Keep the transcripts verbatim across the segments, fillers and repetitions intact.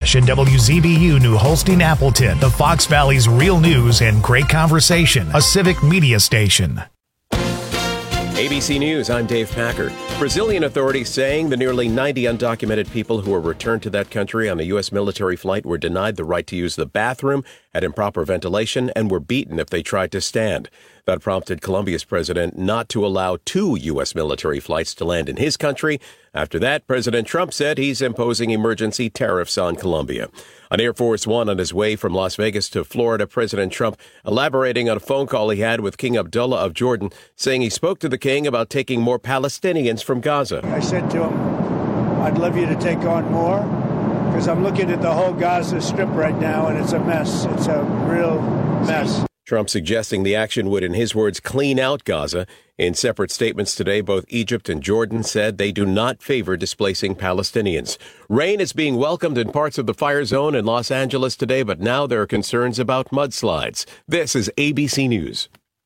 Rush and W Z B U New Holstein Appleton, the Fox Valley's real news and great conversation, a civic media station. A B C News, I'm Dave Packer. Brazilian authorities saying the nearly ninety undocumented people who were returned to that country on a U S military flight were denied the right to use the bathroom, had improper ventilation, and were beaten if they tried to stand. That prompted Colombia's president not to allow two U S military flights to land in his country. After that, President Trump said he's imposing emergency tariffs on Colombia. On Air Force One on his way from Las Vegas to Florida, President Trump elaborating on a phone call he had with King Abdullah of Jordan, saying he spoke to the king about taking more Palestinians from Gaza. I said to him, I'd love you to take on more, because I'm looking at the whole Gaza Strip right now, and it's a mess. It's a real mess. Trump suggesting the action would, in his words, clean out Gaza. In separate statements today, both Egypt and Jordan said they do not favor displacing Palestinians. Rain is being welcomed in parts of the fire zone in Los Angeles today, but now there are concerns about mudslides. This is A B C News.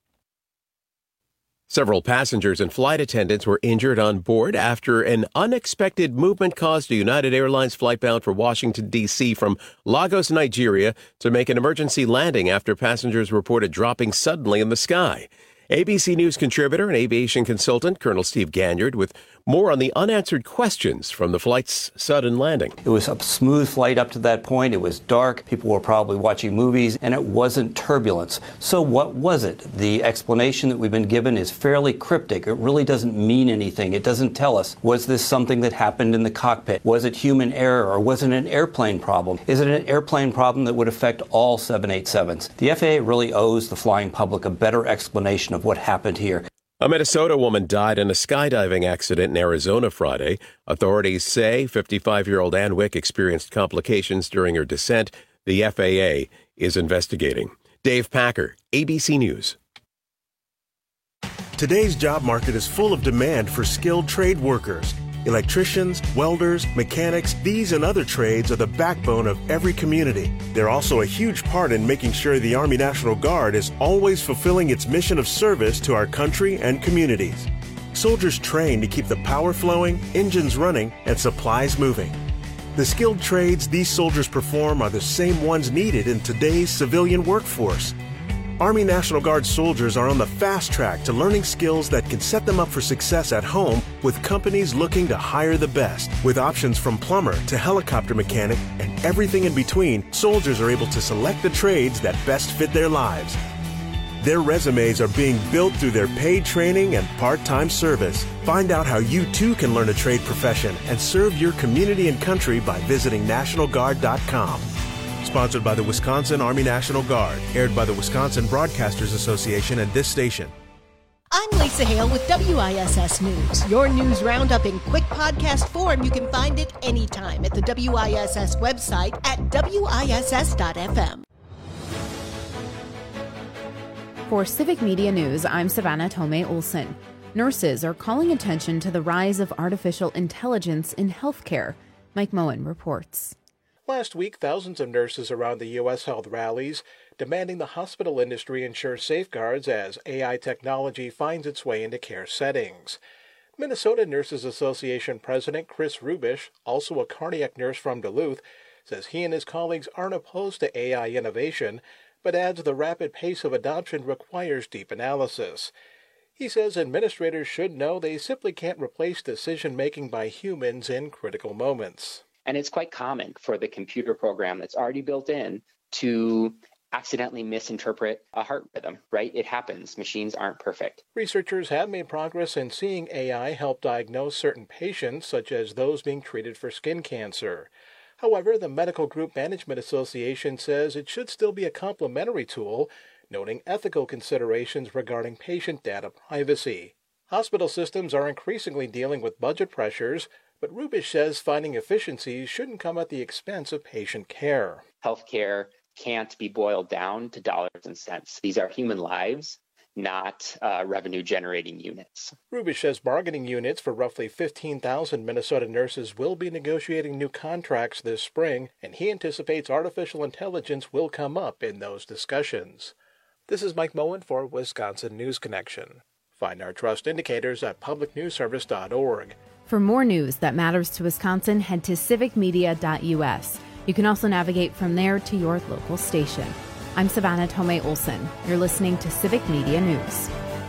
Several passengers and flight attendants were injured on board after an unexpected movement caused a United Airlines flight bound for Washington, D C from Lagos, Nigeria, to make an emergency landing after passengers reported dropping suddenly in the sky. A B C News contributor and aviation consultant Colonel Steve Ganyard with more on the unanswered questions from the flight's sudden landing. It was a smooth flight up to that point. It was dark. People were probably watching movies, and it wasn't turbulence. So what was it? The explanation that we've been given is fairly cryptic. It really doesn't mean anything. It doesn't tell us, was this something that happened in the cockpit? Was it human error, or was it an airplane problem? Is it an airplane problem that would affect all seven eighty-sevens? The F A A really owes the flying public a better explanation of what happened here. A Minnesota woman died in a skydiving accident in Arizona Friday. Authorities say fifty-five-year-old Ann Wick experienced complications during her descent. The F A A is investigating. Dave Packer, A B C News. Today's job market is full of demand for skilled trade workers. Electricians, welders, mechanics, these and other trades are the backbone of every community. They're also a huge part in making sure the Army National Guard is always fulfilling its mission of service to our country and communities. Soldiers train to keep the power flowing, engines running, and supplies moving. The skilled trades these soldiers perform are the same ones needed in today's civilian workforce. Army National Guard soldiers are on the fast track to learning skills that can set them up for success at home with companies looking to hire the best. With options from plumber to helicopter mechanic and everything in between, soldiers are able to select the trades that best fit their lives. Their resumes are being built through their paid training and part-time service. Find out how you too can learn a trade profession and serve your community and country by visiting National Guard dot com. Sponsored by the Wisconsin Army National Guard. Aired by the Wisconsin Broadcasters Association and this station. I'm Lisa Hale with W I S S News. Your news roundup in quick podcast form. You can find it anytime at the W I S S website at W I S S dot F M. For Civic Media News, I'm Savannah Tomei Olson. Nurses are calling attention to the rise of artificial intelligence in healthcare. Mike Moen reports. Last week, thousands of nurses around the U S held rallies demanding the hospital industry ensure safeguards as A I technology finds its way into care settings. Minnesota Nurses Association President Chris Rubish, also a cardiac nurse from Duluth, says he and his colleagues aren't opposed to A I innovation, but adds the rapid pace of adoption requires deep analysis. He says administrators should know they simply can't replace decision-making by humans in critical moments. And it's quite common for the computer program that's already built in to accidentally misinterpret a heart rhythm, right? It happens. Machines aren't perfect. Researchers have made progress in seeing A I help diagnose certain patients, such as those being treated for skin cancer. However, the Medical Group Management Association says it should still be a complementary tool, noting ethical considerations regarding patient data privacy. Hospital systems are increasingly dealing with budget pressures, but Rubish says finding efficiencies shouldn't come at the expense of patient care. Healthcare can't be boiled down to dollars and cents. These are human lives, not uh, revenue-generating units. Rubish says bargaining units for roughly fifteen thousand Minnesota nurses will be negotiating new contracts this spring, and he anticipates artificial intelligence will come up in those discussions. This is Mike Moen for Wisconsin News Connection. Find our trust indicators at public news service dot org. For more news that matters to Wisconsin, head to civic media dot U S. You can also navigate from there to your local station. I'm Savannah Tomei Olson. You're listening to Civic Media News.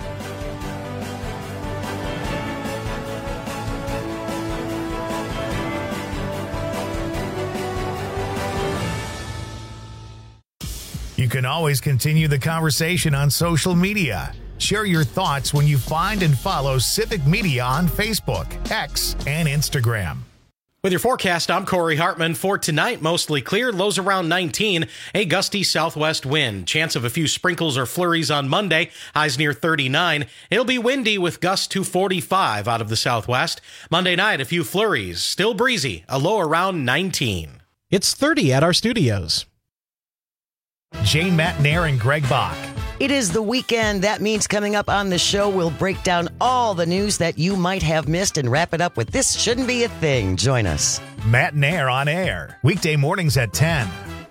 You can always continue the conversation on social media. Share your thoughts when you find and follow Civic Media on Facebook, X, and Instagram. With your forecast, I'm Corey Hartman. For tonight, mostly clear, lows around nineteen, a gusty southwest wind. Chance of a few sprinkles or flurries on Monday, highs near thirty-nine. It'll be windy with gusts to forty-five out of the southwest. Monday night, a few flurries, still breezy, a low around nineteen. It's thirty at our studios. Jane Matnair and Greg Bach. It is the weekend. That means coming up on the show, we'll break down all the news that you might have missed and wrap it up with This Shouldn't Be a Thing. Join us. Matnair on air, weekday mornings at ten.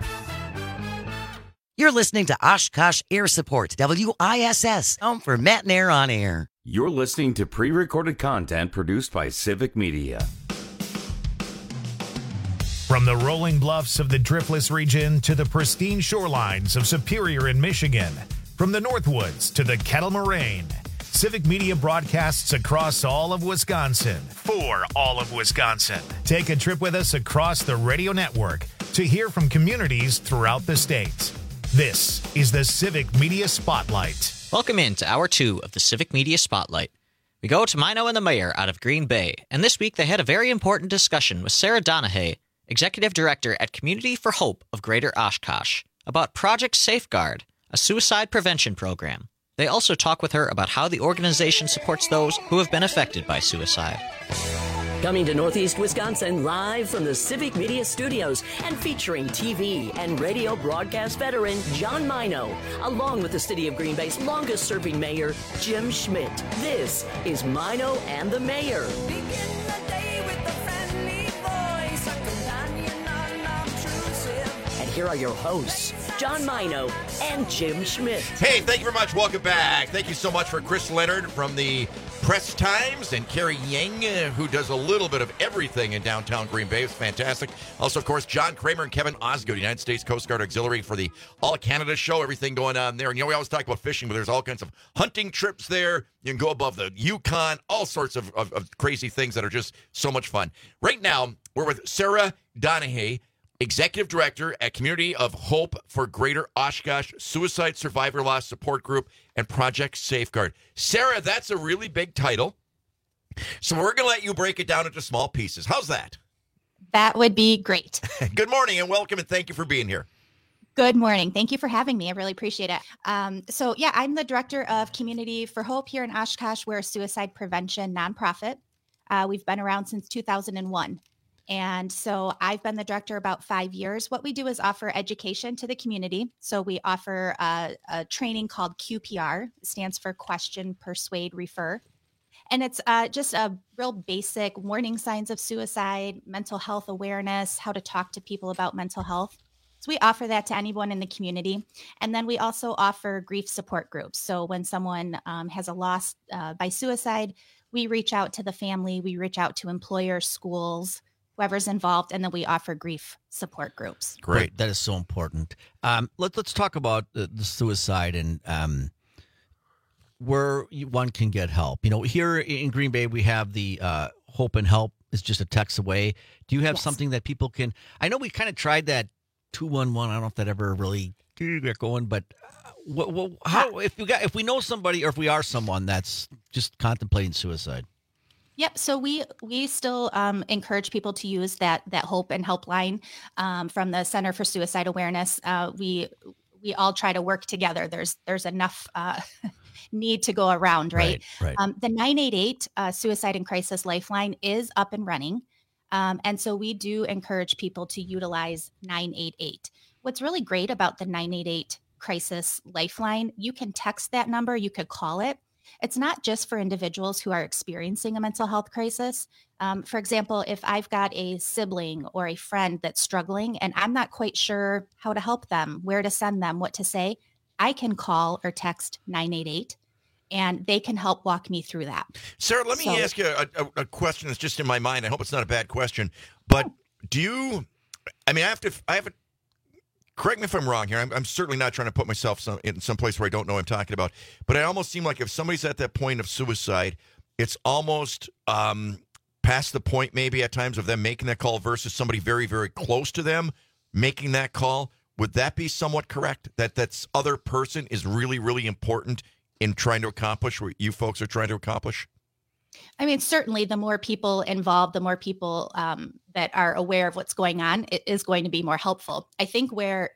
You're listening to Oshkosh Air Support, W I S S, home for Matnair on air. You're listening to pre-recorded content produced by Civic Media. From the rolling bluffs of the Driftless region to the pristine shorelines of Superior in Michigan, from the Northwoods to the Kettle Moraine, Civic Media broadcasts across all of Wisconsin for all of Wisconsin. Take a trip with us across the radio network to hear from communities throughout the state. This is the Civic Media Spotlight. Welcome in to Hour two of the Civic Media Spotlight. We go to Mino and the mayor out of Green Bay, and this week they had a very important discussion with Sarah Donahue, Executive Director at Community for Hope of Greater Oshkosh, about Project Safeguard, a suicide prevention program. They also talk with her about how the organization supports those who have been affected by suicide. Coming to Northeast Wisconsin live from the Civic Media Studios and featuring T V and radio broadcast veteran John Mino, along with the City of Green Bay's longest-serving mayor, Jim Schmidt. This is Mino and the Mayor. And here are your hosts, John Mino and Jim Schmidt. Hey, thank you very much. Welcome back. Thank you so much for Chris Leonard from the Press Times and Carrie Yang, uh, who does a little bit of everything in downtown Green Bay. It's fantastic. Also, of course, John Kramer and Kevin Osgood, United States Coast Guard Auxiliary for the All Canada show. Everything going on there. And, you know, we always talk about fishing, but there's all kinds of hunting trips there. You can go above the Yukon, all sorts of, of, of crazy things that are just so much fun. Right now, we're with Sarah Donahue, Executive Director at Community of Hope for Greater Oshkosh Suicide Survivor Loss Support Group and Project Safeguard. Sarah, that's a really big title. So we're going to let you break it down into small pieces. How's that? That would be great. Good morning and welcome and thank you for being here. Good morning. Thank you for having me. I really appreciate it. Um, so yeah, I'm the Director of Community for Hope here in Oshkosh. We're a suicide prevention nonprofit. Uh, we've been around since two thousand one. And so I've been the director about five years. What we do is offer education to the community. So we offer a, a training called Q P R, it stands for Question, Persuade, Refer. And it's uh, just a real basic warning signs of suicide, mental health awareness, how to talk to people about mental health. So we offer that to anyone in the community. And then we also offer grief support groups. So when someone um, has a loss uh, by suicide, we reach out to the family, we reach out to employers, schools, whoever's involved, and then we offer grief support groups. Great. That is so important. Um, let, let's talk about the, the suicide and um, where you, one can get help. You know, here in Green Bay, we have the uh, Hope and Help. It's just a text away. Do you have Yes. something that people can... I know we kind of tried that two one one. I don't know if that ever really got going, but uh, what, what, how if we got if we know somebody or if we are someone that's just contemplating suicide? Yep. So we we still um, encourage people to use that that Hope and Helpline um, from the Center for Suicide Awareness. Uh, we we all try to work together. There's there's enough uh, need to go around, right? Right. right. Um, the nine eight eight uh, Suicide and Crisis Lifeline is up and running, um, and so we do encourage people to utilize nine eight eight. What's really great about the nine eight eight Crisis Lifeline, you can text that number, you could call it. It's not just for individuals who are experiencing a mental health crisis. Um, for example, if I've got a sibling or a friend that's struggling and I'm not quite sure how to help them, where to send them, what to say, I can call or text nine eight eight and they can help walk me through that. Sarah, let me So- ask you a, a, a question that's just in my mind. I hope it's not a bad question, but do you I mean, I have to, I have to, correct me if I'm wrong here. I'm, I'm certainly not trying to put myself some, in some place where I don't know what I'm talking about. But it almost seems like if somebody's at that point of suicide, it's almost um, past the point maybe at times of them making that call versus somebody very, very close to them making that call. Would that be somewhat correct? That that other person is really, really important in trying to accomplish what you folks are trying to accomplish? I mean, certainly the more people involved, the more people um, that are aware of what's going on, it is going to be more helpful. I think where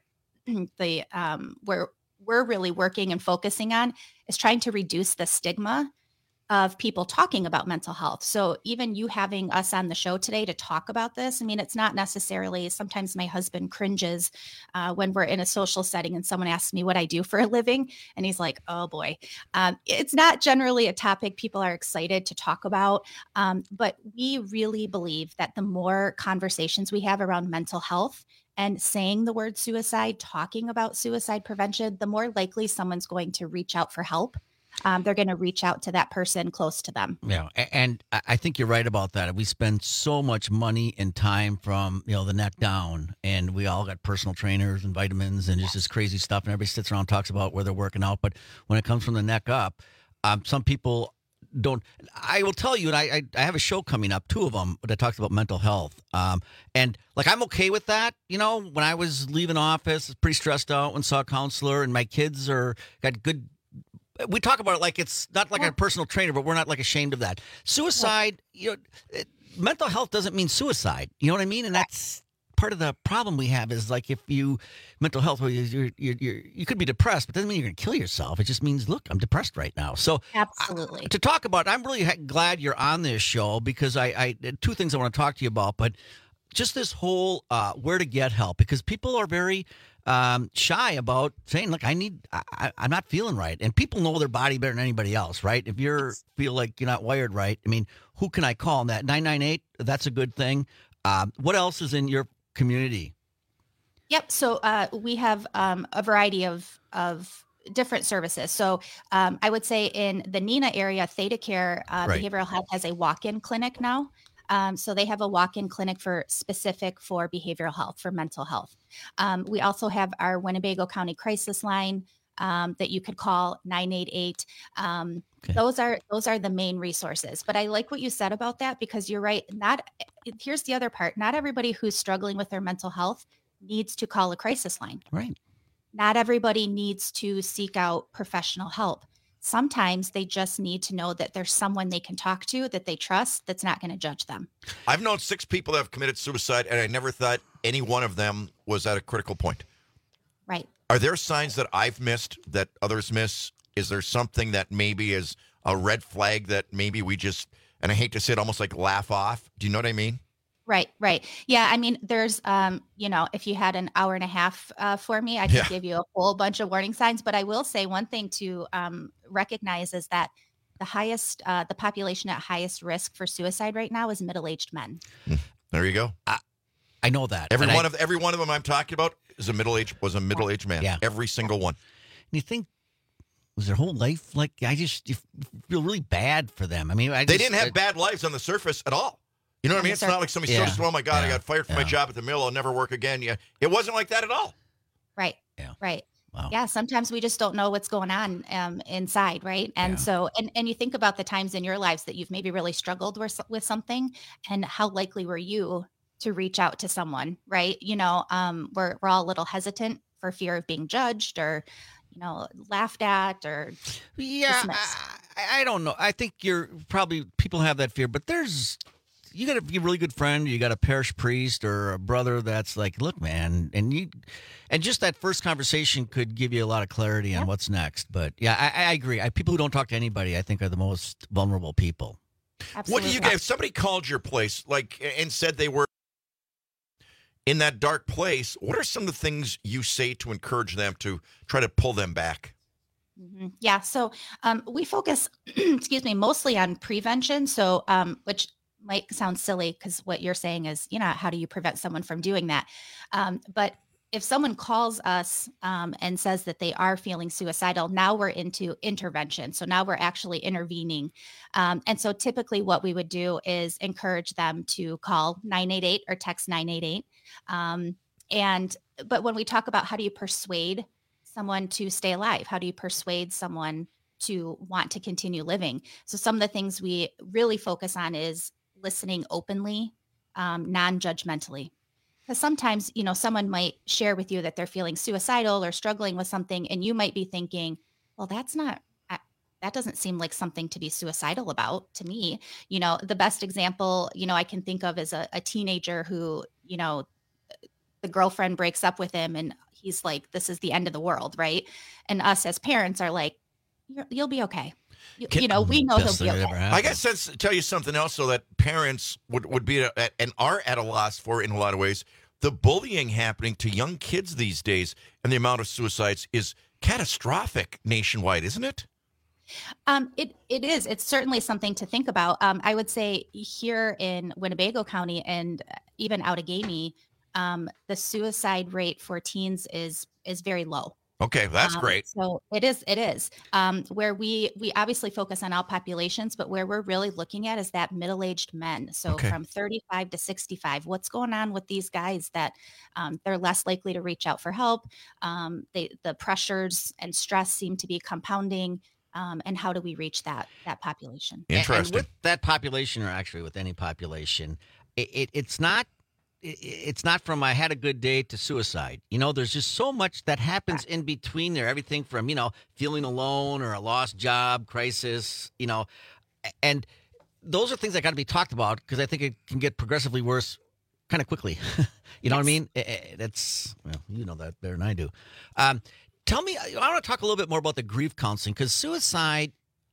the um, where we're really working and focusing on is trying to reduce the stigma of people talking about mental health. So even you having us on the show today to talk about this, I mean, it's not necessarily, sometimes my husband cringes uh, when we're in a social setting and someone asks me what I do for a living. And he's like, oh boy, um, it's not generally a topic people are excited to talk about. Um, but we really believe that the more conversations we have around mental health and saying the word suicide, talking about suicide prevention, the more likely someone's going to reach out for help. Um, they're going to reach out to that person close to them. Yeah, and I think you're right about that. We spend so much money and time from, you know, the neck down, and we all got personal trainers and vitamins and just this crazy stuff, and everybody sits around and talks about where they're working out. But when it comes from the neck up, um, some people don't. I will tell you, and I, I, I have a show coming up, two of them, that talks about mental health. Um, and, like, I'm okay with that. You know, when I was leaving office, I was pretty stressed out and saw a counselor, and my kids are got good. We talk about it like it's not like a personal trainer, but we're not like ashamed of that. Suicide, you know, it, mental health doesn't mean suicide. You know what I mean? And that's part of the problem we have is like if you mental health, well, you're, you're, you're, you could be depressed, but it doesn't mean you're going to kill yourself. It just means, look, I'm depressed right now. So absolutely I, to talk about, I'm really glad you're on this show because I, I two things I want to talk to you about, but just this whole uh, where to get help, because people are very um, shy about saying, look, I need, I, I'm not feeling right. And people know their body better than anybody else, right? If you feel like you're not wired right, I mean, who can I call? And that nine nine eight, that's a good thing. Um, what else is in your community? Yep. So uh, we have um, a variety of, of different services. So um, I would say in the Neenah area, Theta Care uh, Right. Behavioral Health has a walk-in clinic now. Um, so they have a walk-in clinic for specific for behavioral health, for mental health. Um, we also have our Winnebago County Crisis Line um, that you could call nine eight eight. Um, Okay. Those are those are the main resources. But I like what you said about that because you're right. Not here's the other part. Not everybody who's struggling with their mental health needs to call a crisis line. Right. Not everybody needs to seek out professional help. Sometimes they just need to know that there's someone they can talk to that they trust that's not going to judge them. I've known six people that have committed suicide, and I never thought any one of them was at a critical point. Right. Are there signs that I've missed that others miss? Is there something that maybe is a red flag that maybe we just, and I hate to say it, almost like laugh off? Do you know what I mean? Right, right. Yeah, I mean, there's, um, you know, if you had an hour and a half uh, for me, I could Yeah. give you a whole bunch of warning signs. But I will say one thing to um, recognize is that the highest, uh, the population at highest risk for suicide right now is middle-aged men. There you go. I, I know that. Every and one I, of every one of them I'm talking about is a middle aged was a middle aged man. Yeah. Every single one. you think, was their whole life like, I just you feel really bad for them. I mean, I They just, didn't have I- bad lives on the surface at all. You know what I mean? It's not like somebody Yeah. so just, oh my God, I Yeah. got fired from my Yeah. job at the mill. I'll never work again. Yeah. It wasn't like that at all. Right. Yeah. Right. Wow. Yeah. Sometimes we just don't know what's going on um, inside. Right. And Yeah. so, and, and you think about the times in your lives that you've maybe really struggled with, with something and how likely were you to reach out to someone, right? You know, um, we're, we're all a little hesitant for fear of being judged or, you know, laughed at or Yeah, dismissed. I, I don't know. I think you're probably, people have that fear, but there's, you got a be a really good friend, you got a parish priest or a brother that's like, look, man, and you, and just that first conversation could give you a lot of clarity on what's next. But yeah, I, I agree. I, people who don't talk to anybody, I think, are the most vulnerable people. What do you guys, if somebody called your place like and said they were in that dark place, what are some of the things you say to encourage them to try to pull them back? Mhm. Yeah. So um, we focus, excuse me, mostly on prevention. So, um, which might sound silly because what you're saying is, you know, how do you prevent someone from doing that? Um, but if someone calls us um, and says that they are feeling suicidal, now we're into intervention. So now we're actually intervening. Um, and so typically what we would do is encourage them to call nine eight eight or text nine eight eight. Um, and but when we talk about how do you persuade someone to stay alive, how do you persuade someone to want to continue living? So some of the things we really focus on is listening openly, um, non-judgmentally. Because sometimes, you know, someone might share with you that they're feeling suicidal or struggling with something, and you might be thinking, well, that's not, that doesn't seem like something to be suicidal about to me. You know, the best example, you know, I can think of is a, a teenager who, you know, the girlfriend breaks up with him and he's like, this is the end of the world, right? And us as parents are like, You're, you'll be okay. You, you know, we know he'll be okay. I guess that's tell you something else, so that parents would, would be at, and are at a loss for in a lot of ways. The bullying happening to young kids these days and the amount of suicides is catastrophic nationwide, isn't it? Um, it it is. It's certainly something to think about. Um, I would say here in Winnebago County and even Outagamie, um, the suicide rate for teens is is very low. Okay, that's um, great. So it is, it is um, where we, we obviously focus on all populations, but where we're really looking at is that middle-aged men. So okay. from thirty-five to sixty-five, what's going on with these guys that um, they're less likely to reach out for help? Um, they, the pressures and stress seem to be compounding. Um, and how do we reach that, that population? Interesting. And with that population, or actually with any population, it, it, it's not, it's not from I had a good day to suicide. You know, there's just so much that happens in between there. Everything from, you know, feeling alone or a lost job, crisis, you know, and those are things that got to be talked about because I think it can get progressively worse kind of quickly. You know yes. what I mean? That's, well, you know that better than I do. Um, tell me, I want to talk a little bit more about the grief counseling because suicide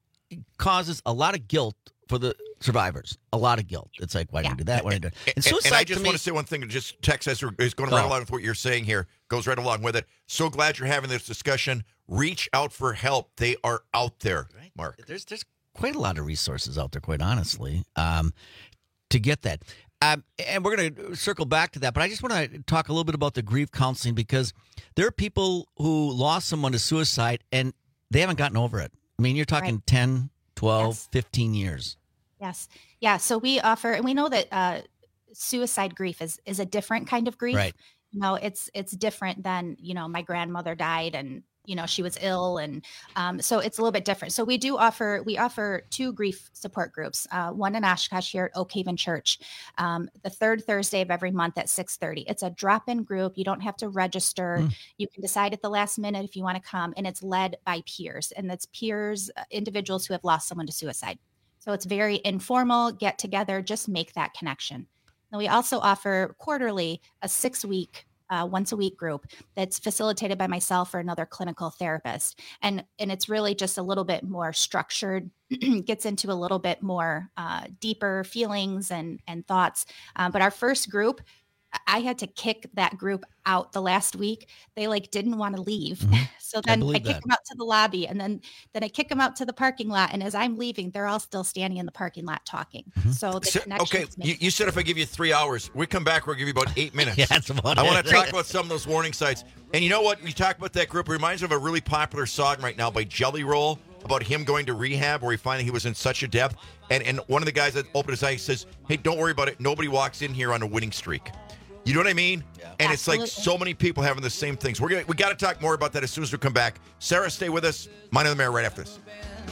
causes a lot of guilt for the survivors, a lot of guilt. It's like, why yeah. did you do that? Why did you do that? And, suicide, and I just to want me, to say one thing. Just text us is going right along with what you're saying here. Goes right along with it. So glad you're having this discussion. Reach out for help. They are out there, right. Mark. There's there's quite a lot of resources out there, quite honestly, um, to get that. Um, and we're going to circle back to that, but I just want to talk a little bit about the grief counseling because there are people who lost someone to suicide and they haven't gotten over it. I mean, you're talking right. ten, twelve, yes. fifteen years. Yes. Yeah. So we offer, and we know that uh, suicide grief is is a different kind of grief. Right. You know, it's it's different than, you know, my grandmother died and, you know, she was ill. And um, so it's a little bit different. So we do offer, we offer two grief support groups, uh, one in Oshkosh here at Oak Haven Church, um, the third Thursday of every month at six thirty. It's a drop-in group. You don't have to register. Mm. You can decide at the last minute if you want to come, and it's led by peers, and that's peers, uh, individuals who have lost someone to suicide. So it's very informal, get together, just make that connection. And we also offer quarterly a six-week Uh, once a week group that's facilitated by myself or another clinical therapist. And, and it's really just a little bit more structured, gets into a little bit more uh, deeper feelings and, and thoughts. Um, but our first group, I had to kick that group out the last week. They like didn't want to leave. Mm-hmm. So then I, I kick them out to the lobby, and then, then I kick them out to the parking lot. And as I'm leaving, they're all still standing in the parking lot talking. Mm-hmm. So the so, okay. You, you said if I give you three hours, we come back, we'll give you about eight minutes. yeah, that's about I want to talk about some of those warning signs. And you know what? You talk about that group. It reminds me of a really popular song right now by Jelly Roll about him going to rehab where he finally he was in such a depth. And, and one of the guys that opened his eyes says, hey, don't worry about it. Nobody walks in here on a winning streak. You know what I mean? Yeah. And Absolutely. It's like so many people having the same things. We're gonna, we got to talk more about that as soon as we come back. Sarah, stay with us. Mino and the Mayor right after this.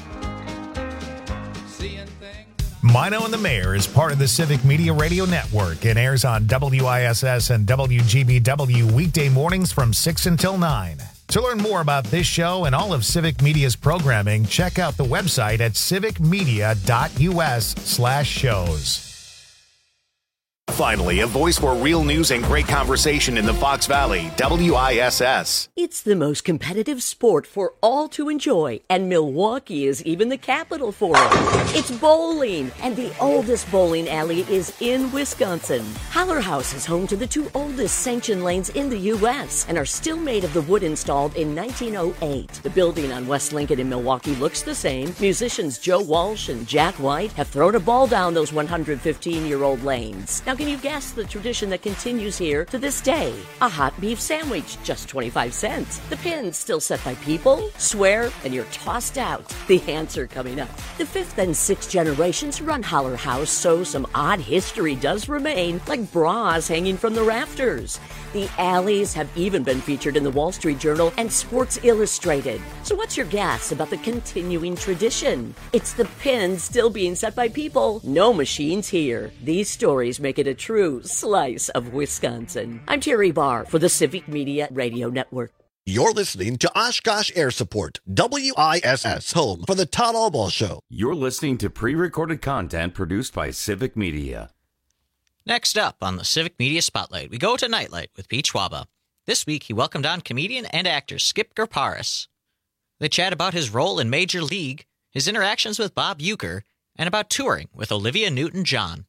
Mino and the Mayor is part of the Civic Media Radio Network and airs on W I S S and W G B W weekday mornings from six until nine. To learn more about this show and all of Civic Media's programming, check out the website at civicmedia.us slash shows. Finally, a voice for real news and great conversation in the Fox Valley, W I S S. It's the most competitive sport for all to enjoy, and Milwaukee is even the capital for it. It's bowling, and the oldest bowling alley is in Wisconsin. Holler House is home to the two oldest sanctioned lanes in the U S and are still made of the wood installed in nineteen oh eight. The building on West Lincoln in Milwaukee looks the same. Musicians Joe Walsh and Jack White have thrown a ball down those one hundred fifteen-year-old lanes. Now, Now, can you guess the tradition that continues here to this day? A hot beef sandwich, just twenty-five cents. The pin's still set by people, swear, and you're tossed out. The answer coming up. The fifth and sixth generations run Holler House, so some odd history does remain, like bras hanging from the rafters. The alleys have even been featured in the Wall Street Journal and Sports Illustrated. So what's your guess about the continuing tradition? It's the pin still being set by people. No machines here. These stories make it a true slice of Wisconsin. I'm Terry Barr for the Civic Media Radio Network. You're listening to Oshkosh Air Support, W I S S, home for the Todd Albaugh Show. You're listening to pre-recorded content produced by Civic Media. Next up on the Civic Media Spotlight, we go to Nightlight with Pete Schwaba. This week, he welcomed on comedian and actor Skip Garparis. They chat about his role in Major League, his interactions with Bob Uecker, and about touring with Olivia Newton-John.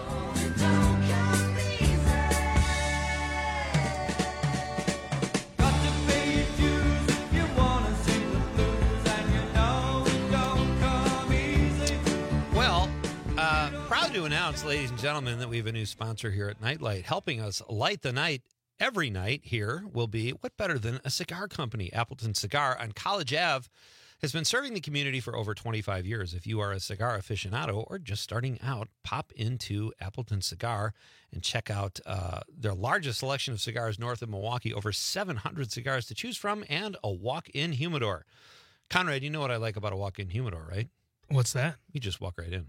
To announce, ladies and gentlemen, that we have a new sponsor here at Nightlight. Helping us light the night every night here will be, what better than a cigar company? Appleton Cigar on College Avenue has been serving the community for over twenty-five years. If you are a cigar aficionado or just starting out, pop into Appleton Cigar and check out uh, their largest selection of cigars north of Milwaukee, over seven hundred cigars to choose from, and a walk-in humidor. Conrad, you know what I like about a walk-in humidor, right? What's that? You just walk right in.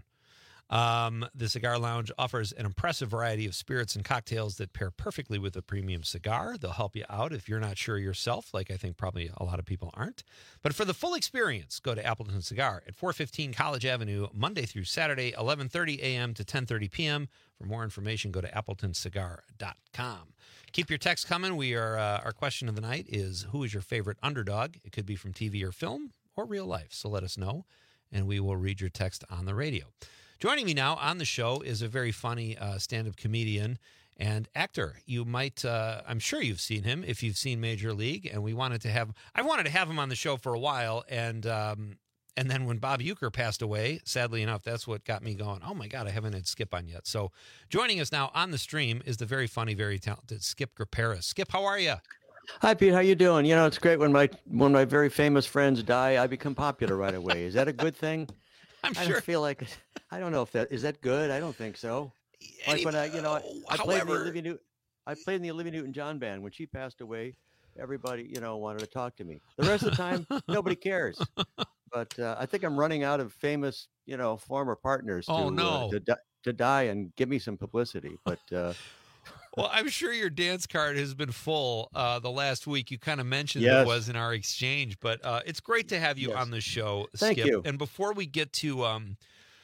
Um, the Cigar Lounge offers an impressive variety of spirits and cocktails that pair perfectly with a premium cigar. They'll help you out if you're not sure yourself, like I think probably a lot of people aren't. But for the full experience, go to Appleton Cigar at four fifteen College Avenue, Monday through Saturday, eleven thirty a.m. to ten thirty p.m. For more information, go to appleton cigar dot com. Keep your texts coming. We are uh, our question of the night is, who is your favorite underdog? It could be from T V or film or real life. So let us know, and we will read your text on the radio. Joining me now on the show is a very funny uh, stand-up comedian and actor. You might, uh, I'm sure you've seen him if you've seen Major League, and we wanted to have, I wanted to have him on the show for a while, and um, and then when Bob Uecker passed away, sadly enough, that's what got me going, oh my God, I haven't had Skip on yet. So joining us now on the stream is the very funny, very talented Skip Garparis. Skip, how are you? Hi, Pete. How you doing? You know, it's great when my when my very famous friends die, I become popular right away. Is that a good thing? I'm I sure. don't feel like I don't know if that is that good. I don't think so. Like Any, when I, you know, I, I played in the however- Olivia Newton, I played in the Olivia Newton-John band. When she passed away, everybody, you know, wanted to talk to me. The rest of the time, nobody cares. But uh, I think I'm running out of famous, you know, former partners Oh, to, no. uh, to di- to die and give me some publicity. But uh, Well, I'm sure your dance card has been full uh, the last week. You kind of mentioned Yes. it was in our exchange, but uh, it's great to have you Yes. on the show, Thank Skip. you. And before we get to um,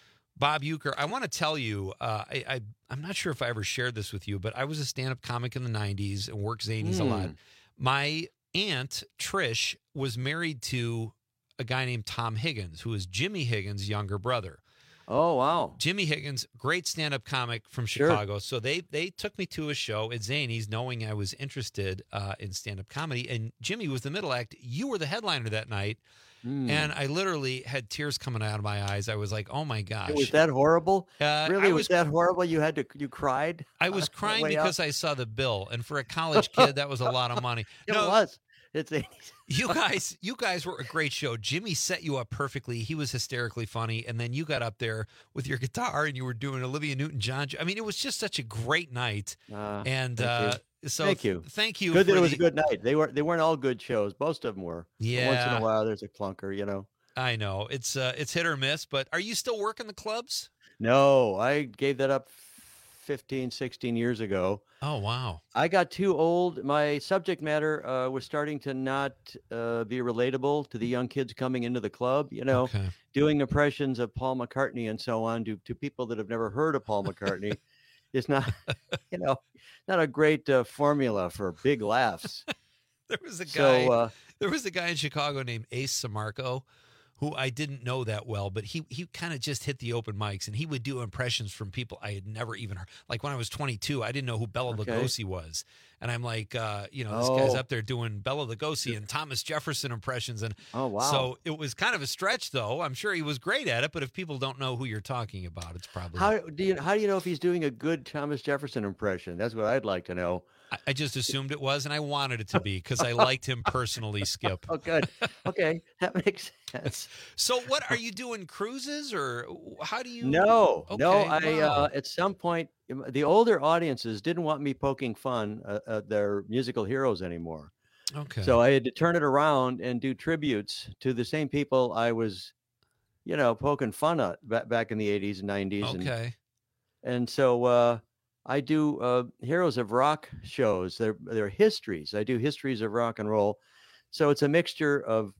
Bob Uecker, I want to tell you, uh, I, I, I'm not sure if I ever shared this with you, but I was a stand-up comic in the nineties and worked zanies a lot. Mm. My aunt, Trish, was married to a guy named Tom Higgins, who is Jimmy Higgins' younger brother. Oh, wow. Jimmy Higgins, great stand-up comic from Sure. Chicago. So they they took me to a show at Zanies knowing I was interested uh, in stand-up comedy. And Jimmy was the middle act. You were the headliner that night. Mm. And I literally had tears coming out of my eyes. I was like, oh, my gosh. It was that horrible? Uh, really, I was was- that horrible? You had to, you cried? I was on the crying way because out? I saw the bill. And for a college kid, that was a lot of money. It No, was. It's a, You guys, you guys were a great show. Jimmy set you up perfectly. He was hysterically funny, and then you got up there with your guitar and you were doing Olivia Newton-John. I mean, it was just such a great night. Uh, and thank uh, you. so, thank you, thank you. Good for that it was the- a good night. They were they weren't all good shows. Most of them were. But once in Yeah. a while, there's a clunker. You know. I know it's uh, it's hit or miss. But are you still working the clubs? No, I gave that up fifteen, sixteen years ago. Oh wow! I got too old. My subject matter uh, was starting to not uh, be relatable to the young kids coming into the club. You know, Okay. doing impressions of Paul McCartney and so on to, to people that have never heard of Paul McCartney is not, you know, not a great uh, formula for big laughs. There was a So, guy. uh, there was a guy in Chicago named Ace Samarco, who I didn't know that well, but he he kind of just hit the open mics, and he would do impressions from people I had never even heard. Like when I was twenty-two, I didn't know who Bela Okay. Lugosi was. And I'm like, uh, you know, this Oh. guy's up there doing Bela Lugosi and Thomas Jefferson impressions. And Oh, wow. so it was kind of a stretch, though. I'm sure he was great at it, but if people don't know who you're talking about, it's probably... How do you how do you know if he's doing a good Thomas Jefferson impression? That's what I'd like to know. I, I just assumed it was, and I wanted it to be because I liked him personally, Skip. Oh, good. Okay, that makes sense. So what, are you doing cruises, or how do you... No, no. Okay, I wow. uh, at some point, the older audiences didn't want me poking fun at, at their musical heroes anymore. Okay. So I had to turn it around and do tributes to the same people I was, you know, poking fun at back back in the eighties and nineties. Okay. And, and so uh, I do uh, Heroes of Rock shows. They're they're histories. I do histories of rock and roll. So it's a mixture of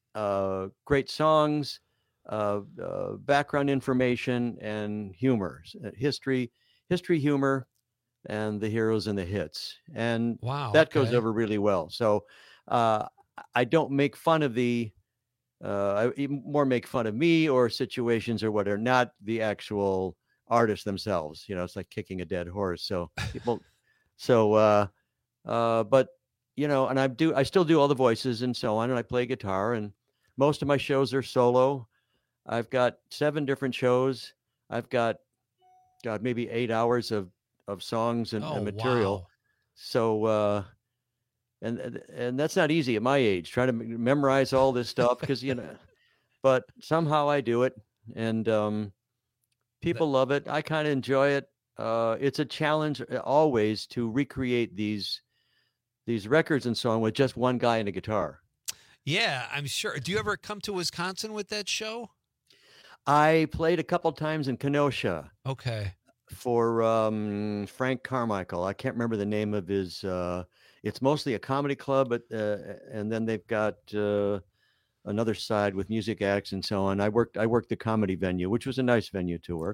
uh, great songs, uh, uh, background information, and humor, uh, history, history, humor, and the heroes and the hits. And Wow, that goes okay. over really well. So uh, I don't make fun of the, uh, I even more make fun of me or situations or whatever, not the actual artists themselves. You know, it's like kicking a dead horse. So people, so, uh, uh, but you know, and I do, I still do all the voices and so on, and I play guitar, and most of my shows are solo. I've got seven different shows. I've got, God, maybe eight hours of, of songs and, Oh, and material. wow. So, uh, and, and and that's not easy at my age, trying to m- memorize all this stuff because, you know, but somehow I do it, and um, people love it. I kind of enjoy it. Uh, it's a challenge always to recreate these these records and so on with just one guy and a guitar. Yeah, I'm sure. Do you ever come to Wisconsin with that show? I played a couple times in Kenosha Okay. for um, Frank Carmichael. I can't remember the name of his. Uh, it's mostly a comedy club, but uh, and then they've got uh, another side with music acts and so on. I worked. I worked the comedy venue, which was a nice venue to work.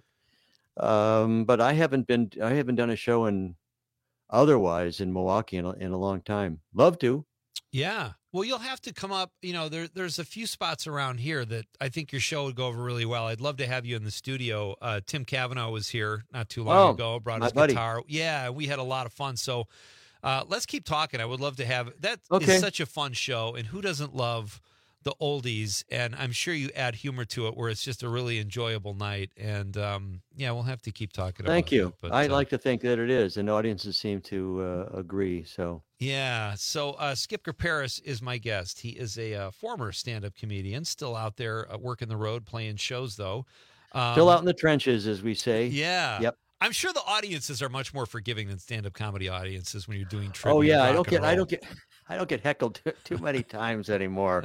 Um, but I haven't been. I haven't done a show in otherwise in Milwaukee in a, in a long time. Love to. Yeah. Well, you'll have to come up. You know, there, there's a few spots around here that I think your show would go over really well. I'd love to have you in the studio. Uh, Tim Cavanaugh was here not too long Oh, ago, brought my his buddy. guitar. Yeah, we had a lot of fun. So uh, let's keep talking. I would love to have that. Okay. Is such a fun show. And who doesn't love the oldies? And I'm sure you add humor to it where it's just a really enjoyable night. And um, yeah, we'll have to keep talking Thank about you. that. But, I uh, like to think that it is, and audiences seem to uh, agree. So. Yeah. So uh, Skip Paris is my guest. He is a uh, former stand-up comedian, still out there uh, working the road, playing shows, though. Um, Still out in the trenches, as we say. Yeah. Yep. I'm sure the audiences are much more forgiving than stand-up comedy audiences when you're doing trivia. Oh yeah, I rock don't and get I roll. don't get I don't get heckled too, too many times anymore.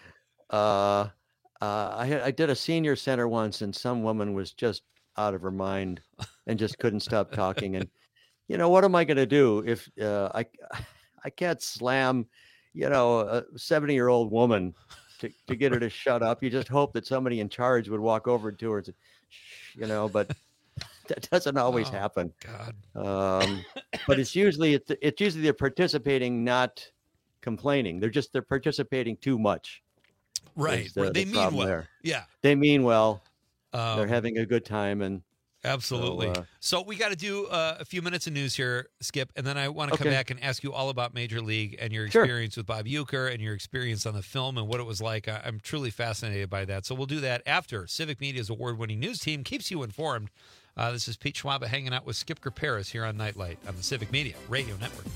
uh, uh, I had, I did a senior center once, and some woman was just out of her mind and just couldn't stop talking. And you know, what am I going to do if uh, I I can't slam, you know, a seventy year old woman to, to get her to shut up? You just hope that somebody in charge would walk over to her and say, shh, you know, but that doesn't always Oh, happen. God. Um, but it's usually it's, it's usually they're participating, not complaining. They're just they're participating too much. Right. is the- They the mean problem well. there. Yeah. They mean well. Um, They're having a good time, and Absolutely. So, So, uh, we got to do uh, a few minutes of news here, Skip, and then I want to come Okay. back and ask you all about Major League and your Sure. experience with Bob Uecker and your experience on the film and what it was like. I- I'm truly fascinated by that. So we'll do that after Civic Media's award-winning news team keeps you informed. Uh, this is Pete Schwab hanging out with Skip Paris here on Nightlight on the Civic Media Radio Network.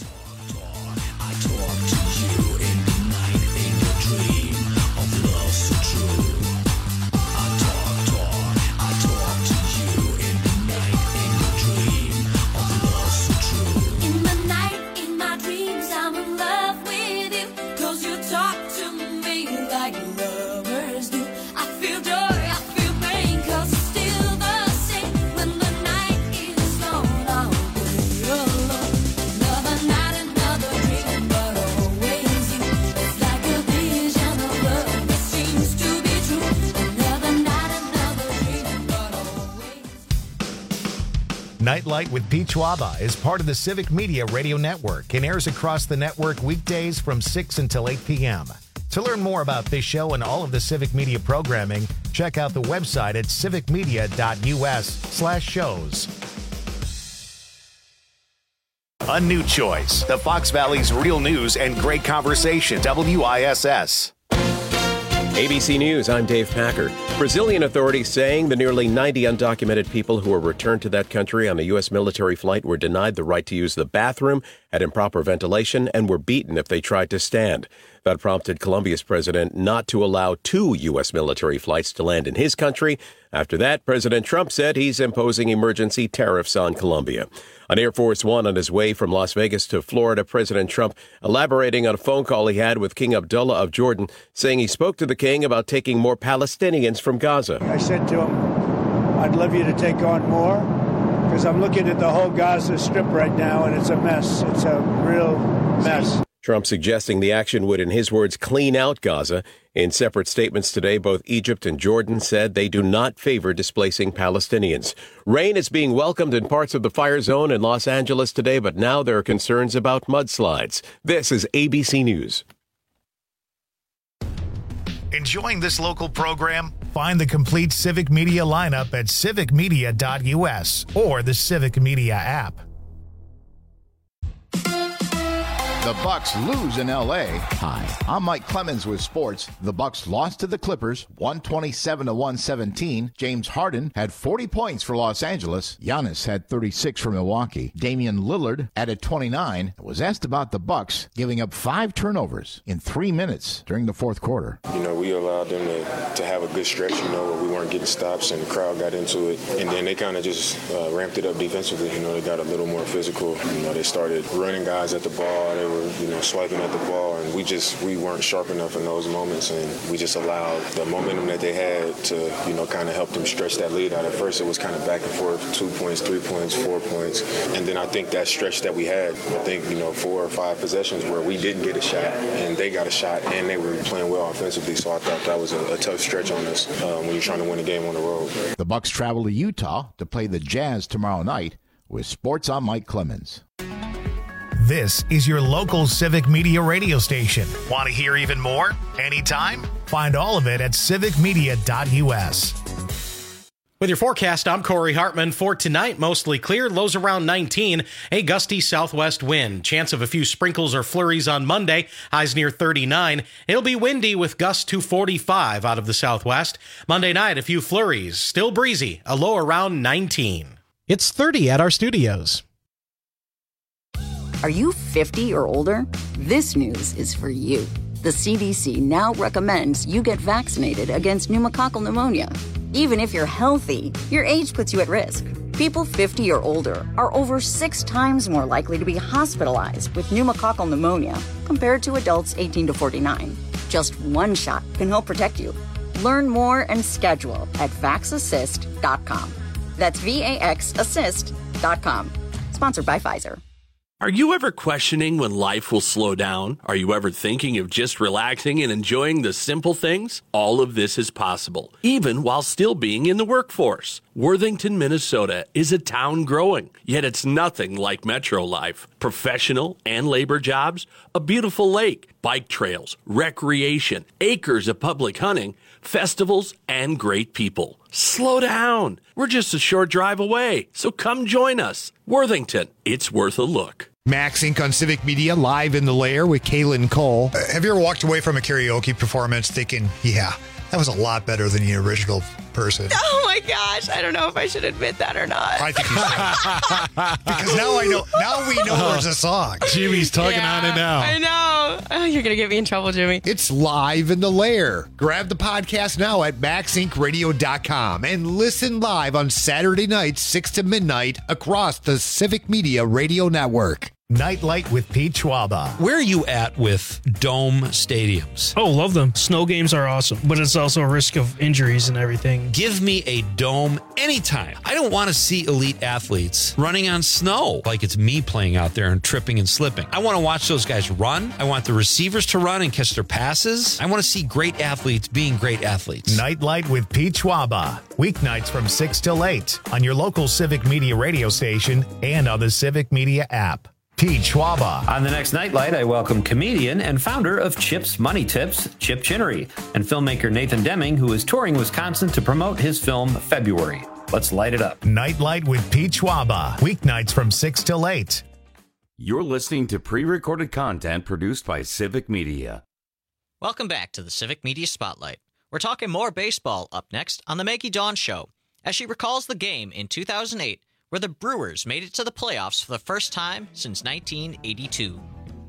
I talk to you in the night in your dream of love so true. I talk, talk, I talk to you in the night in your dream of love so true. In the night, in my dreams, I'm in love with you. Cause you talk to me like lovers do. I feel joy, I feel pain, cause it's still the same. When the night is gone, I'll be alone. Another night, another dream, but always you. It's like a vision of love that seems to be true. Another night, another dream, but always. Nightlight with Pete Schwaba is part of the Civic Media Radio Network and airs across the network weekdays from six until eight p.m. To learn more about this show and all of the Civic Media programming, check out the website at civicmedia.us slash shows. A new choice. The Fox Valley's real news and great conversation. W I S S. A B C News, I'm Dave Packer. Brazilian authorities saying the nearly ninety undocumented people who were returned to that country on a U S military flight were denied the right to use the bathroom, had improper ventilation, and were beaten if they tried to stand. That prompted Colombia's president not to allow two U S military flights to land in his country. After that, President Trump said he's imposing emergency tariffs on Colombia. On Air Force One on his way from Las Vegas to Florida, President Trump elaborating on a phone call he had with King Abdullah of Jordan, saying he spoke to the king about taking more Palestinians from Gaza. I said to him, I'd love you to take on more, because I'm looking at the whole Gaza Strip right now, and it's a mess. It's a real mess. Trump suggesting the action would, in his words, clean out Gaza. In separate statements today, both Egypt and Jordan said they do not favor displacing Palestinians. Rain is being welcomed in parts of the fire zone in Los Angeles today, but now there are concerns about mudslides. This is A B C News. Enjoying this local program? Find the complete Civic Media lineup at civicmedia.us or the Civic Media app. The Bucks lose in L A. Hi, I'm Mike Clemens with sports. The Bucks lost to the Clippers, one twenty-seven to one seventeen. James Harden had forty points for Los Angeles. Giannis had thirty-six for Milwaukee. Damian Lillard added twenty-nine. Was asked about the Bucks giving up five turnovers in three minutes during the fourth quarter. You know, we allowed them to, to have a good stretch, you know, where we weren't getting stops and the crowd got into it. And then they kind of just uh, ramped it up defensively. You know, they got a little more physical. You know, they started running guys at the ball. They were you know, swiping at the ball, and we just we weren't sharp enough in those moments, and we just allowed the momentum that they had to, you know, kind of help them stretch that lead out. At first, it was kind of back and forth, two points, three points, four points, and then I think that stretch that we had, I think, you know, four or five possessions where we didn't get a shot, and they got a shot, and they were playing well offensively, so I thought that was a, a tough stretch on us um, when you're trying to win a game on the road. The Bucks travel to Utah to play the Jazz tomorrow night. With sports, I'm Mike Clemens. This is your local Civic Media radio station. Want to hear even more? Anytime? Find all of it at civicmedia.us. With your forecast, I'm Corey Hartman. For tonight, mostly clear, lows around nineteen, a gusty southwest wind. Chance of a few sprinkles or flurries on Monday, highs near thirty-nine. It'll be windy with gusts to forty-five out of the southwest. Monday night, a few flurries, still breezy, a low around nineteen. It's thirty at our studios. Are you fifty or older? This news is for you. The C D C now recommends you get vaccinated against pneumococcal pneumonia. Even if you're healthy, your age puts you at risk. People fifty or older are over six times more likely to be hospitalized with pneumococcal pneumonia compared to adults eighteen to forty-nine. Just one shot can help protect you. Learn more and schedule at vax assist dot com. That's V A X assist dot com. Sponsored by Pfizer. Are you ever questioning when life will slow down? Are you ever thinking of just relaxing and enjoying the simple things? All of this is possible, even while still being in the workforce. Worthington, Minnesota is a town growing, yet it's nothing like metro life. Professional and labor jobs, a beautiful lake, bike trails, recreation, acres of public hunting, festivals, and great people. Slow down. We're just a short drive away, so come join us. Worthington, it's worth a look. Max Incorporated on Civic Media, live in the lair with Kaylin Cole. Uh, have you ever walked away from a karaoke performance thinking, yeah, that was a lot better than the original person? Oh my gosh, I don't know if I should admit that or not. I think you should. Because now I know, now we know there's a song. Jimmy's tugging Yeah, on it now. I know. Oh, you're going to get me in trouble, Jimmy. It's live in the lair. Grab the podcast now at max inc radio dot com and listen live on Saturday nights, six to midnight, across the Civic Media Radio Network. Nightlight with Pete Schwaba. Where are you at with dome stadiums? Oh, love them. Snow games are awesome, but it's also a risk of injuries and everything. Give me a dome anytime. I don't want to see elite athletes running on snow like it's me playing out there and tripping and slipping. I want to watch those guys run. I want the receivers to run and catch their passes. I want to see great athletes being great athletes. Nightlight with Pete Schwaba. Weeknights from six till eight on your local Civic Media radio station and on the Civic Media app. Pete Schwaba. On the next Nightlight, I welcome comedian and founder of Chip's Money Tips, Chip Chinnery, and filmmaker Nathan Deming, who is touring Wisconsin to promote his film February. Let's light it up. Nightlight with Pete Schwaba. Weeknights from six till eight. You're listening to pre-recorded content produced by Civic Media. Welcome back to the Civic Media Spotlight. We're talking more baseball up next on the Maggie Dawn Show, as she recalls the game in two thousand eight where the Brewers made it to the playoffs for the first time since nineteen eighty-two.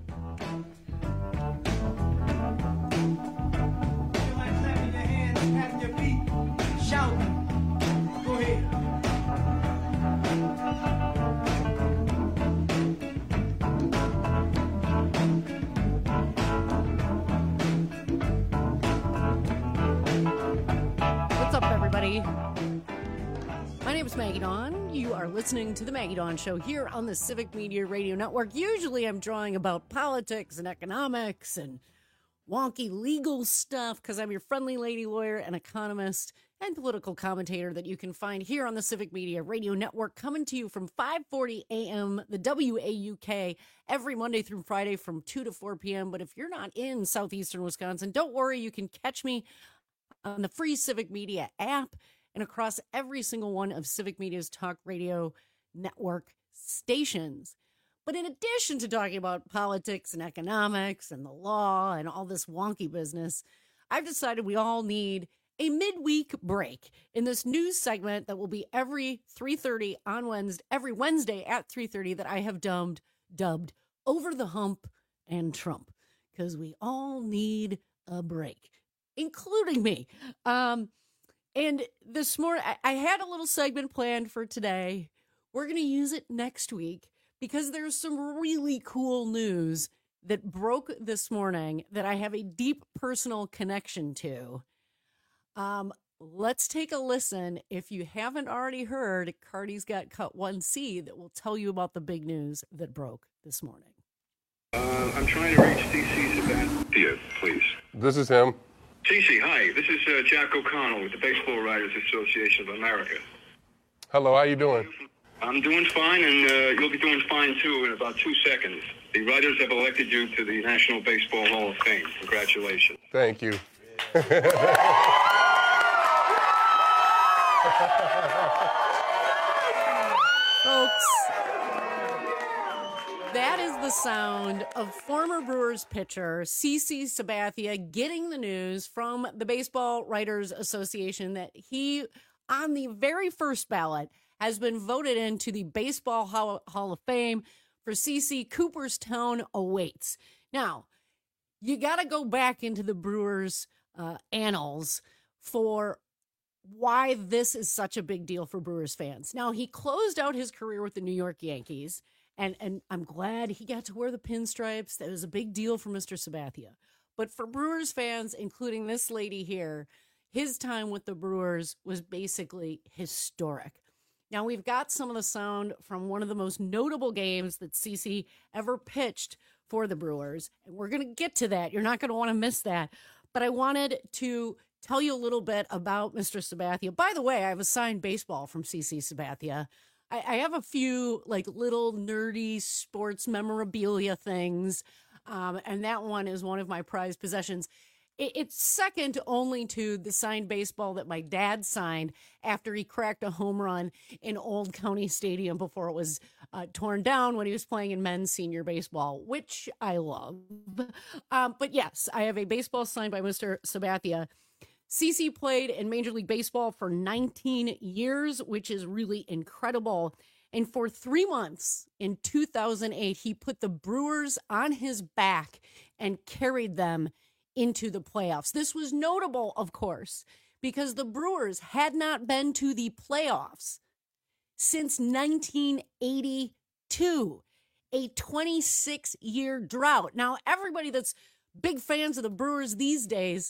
What's up, everybody? My name is Maggie Dawn. You are listening to the Maggie Dawn Show here on the Civic Media Radio Network. Usually I'm drawing about politics and economics and wonky legal stuff because I'm your friendly lady lawyer and economist and political commentator that you can find here on the Civic Media Radio Network, coming to you from five forty a.m., the W A U K, every Monday through Friday from two to four p.m. But if you're not in southeastern Wisconsin, don't worry. You can catch me on the free Civic Media app and across every single one of Civic Media's talk radio network stations. But in addition to talking about politics and economics and the law and all this wonky business, I've decided we all need a midweek break in this news segment that will be every three thirty on Wednesday, every Wednesday at three thirty, that I have dubbed, dubbed Over the Hump and Trump, because we all need a break, including me. Um, And this morning, I, I had a little segment planned for today. We're going to use it next week because there's some really cool news that broke this morning that I have a deep personal connection to. Um, let's take a listen. If you haven't already heard, Cardi's got Cut one C that will tell you about the big news that broke this morning. Uh, I'm trying to reach C C Sabathia, please. This is him. C C, hi. This is uh, Jack O'Connell with the Baseball Writers Association of America. Hello, how you doing? I'm doing fine, and uh, you'll be doing fine, too, in about two seconds. The writers have elected you to the National Baseball Hall of Fame. Congratulations. Thank you. Folks, that is the sound of former Brewers pitcher C C Sabathia getting the news from the Baseball Writers Association that he, on the very first ballot, has been voted into the Baseball Hall of Fame. For C C, Cooperstown awaits. Now, you got to go back into the Brewers' uh, annals for why this is such a big deal for Brewers fans. Now, he closed out his career with the New York Yankees, and, and I'm glad he got to wear the pinstripes. That was a big deal for Mister Sabathia. But for Brewers fans, including this lady here, his time with the Brewers was basically historic. Now, we've got some of the sound from one of the most notable games that C C ever pitched for the Brewers, and we're going to get to that. You're not going to want to miss that. But I wanted to tell you a little bit about Mister Sabathia. By the way, I have a signed baseball from C C Sabathia. I, I have a few like little nerdy sports memorabilia things, um, and that one is one of my prized possessions. It, it's second only to the signed baseball that my dad signed after he cracked a home run in Old County Stadium before it was uh, torn down when he was playing in men's senior baseball, which I love. Um, but yes, I have a baseball signed by Mister Sabathia. C C played in Major League Baseball for nineteen years, which is really incredible. And for three months in two thousand eight, he put the Brewers on his back and carried them into the playoffs. This was notable, of course, because the Brewers had not been to the playoffs since nineteen eighty-two, a twenty-six year drought. Now, everybody that's big fans of the Brewers these days,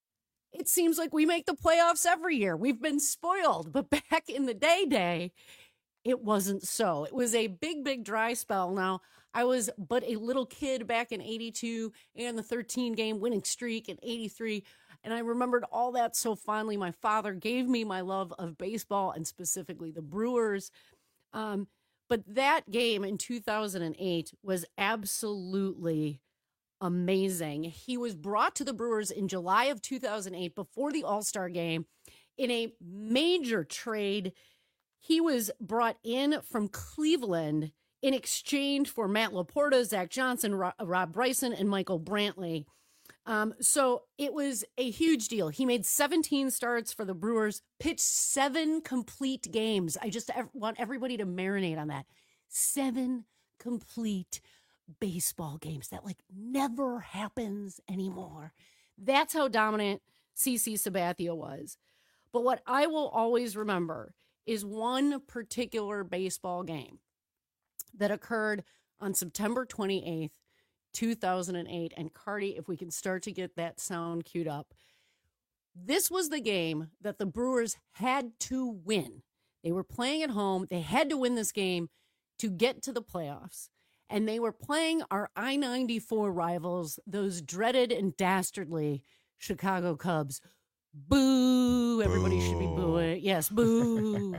it seems like we make the playoffs every year. We've been spoiled. But back in the day, day, it wasn't so. It was a big, big dry spell. Now, I was but a little kid back in eighty-two and the thirteen game winning streak in eighty-three. And I remembered all that so fondly. My father gave me my love of baseball and specifically the Brewers. Um, But that game in two thousand eight was absolutely amazing. He was brought to the Brewers in July of two thousand eight before the All-Star game in a major trade. He was brought in from Cleveland in exchange for Matt Laporta, Zach Johnson, Rob Bryson, and Michael Brantley. Um, so it was a huge deal. He made seventeen starts for the Brewers, pitched seven complete games. I just want everybody to marinate on that. Seven complete baseball games. That like never happens anymore. That's how dominant C C Sabathia was. But what I will always remember is one particular baseball game that occurred on September twenty-eighth, two thousand eight. And Cardi, if we can start to get that sound queued up. This was the game that the Brewers had to win. They were playing at home. They had to win this game to get to the playoffs. And they were playing our I ninety-four rivals, those dreaded and dastardly Chicago Cubs. Boo. Everybody boo. Should be booing. Yes, boo.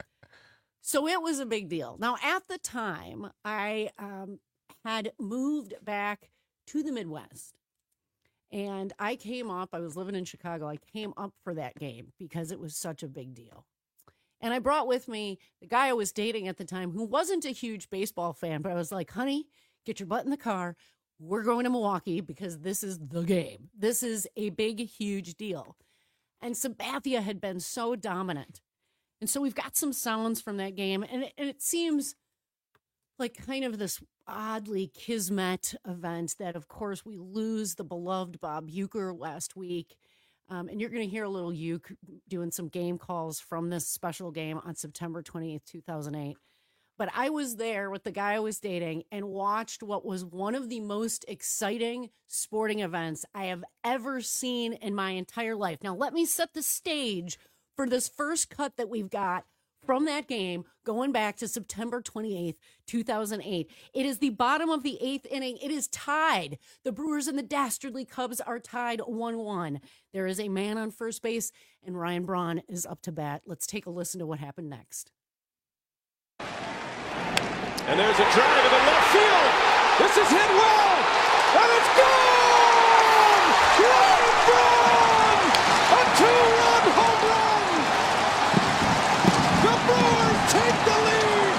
So it was a big deal. Now, at the time, I um, had moved back to the Midwest. And I came up, I was living in Chicago. I came up for that game because it was such a big deal. And I brought with me the guy I was dating at the time who wasn't a huge baseball fan, but I was like, honey, get your butt in the car. We're going to Milwaukee because this is the game. This is a big, huge deal. And Sabathia had been so dominant. And so we've got some sounds from that game. And it, and it seems like kind of this oddly kismet event that, of course, we lose the beloved Bob Uecker last week. Um, and you're going to hear a little Ueck doing some game calls from this special game on September twenty-eighth, two thousand eight. But I was there with the guy I was dating and watched what was one of the most exciting sporting events I have ever seen in my entire life. Now, let me set the stage for this first cut that we've got from that game going back to September twenty-eighth, two thousand eight. It is the bottom of the eighth inning. It is tied. The Brewers and the dastardly Cubs are tied one one. There is a man on first base, and Ryan Braun is up to bat. Let's take a listen to what happened next. And there's a drive in the left field. This is hit well, and it's gone! Ryan Braun! A two-run home run! The Brewers take the lead!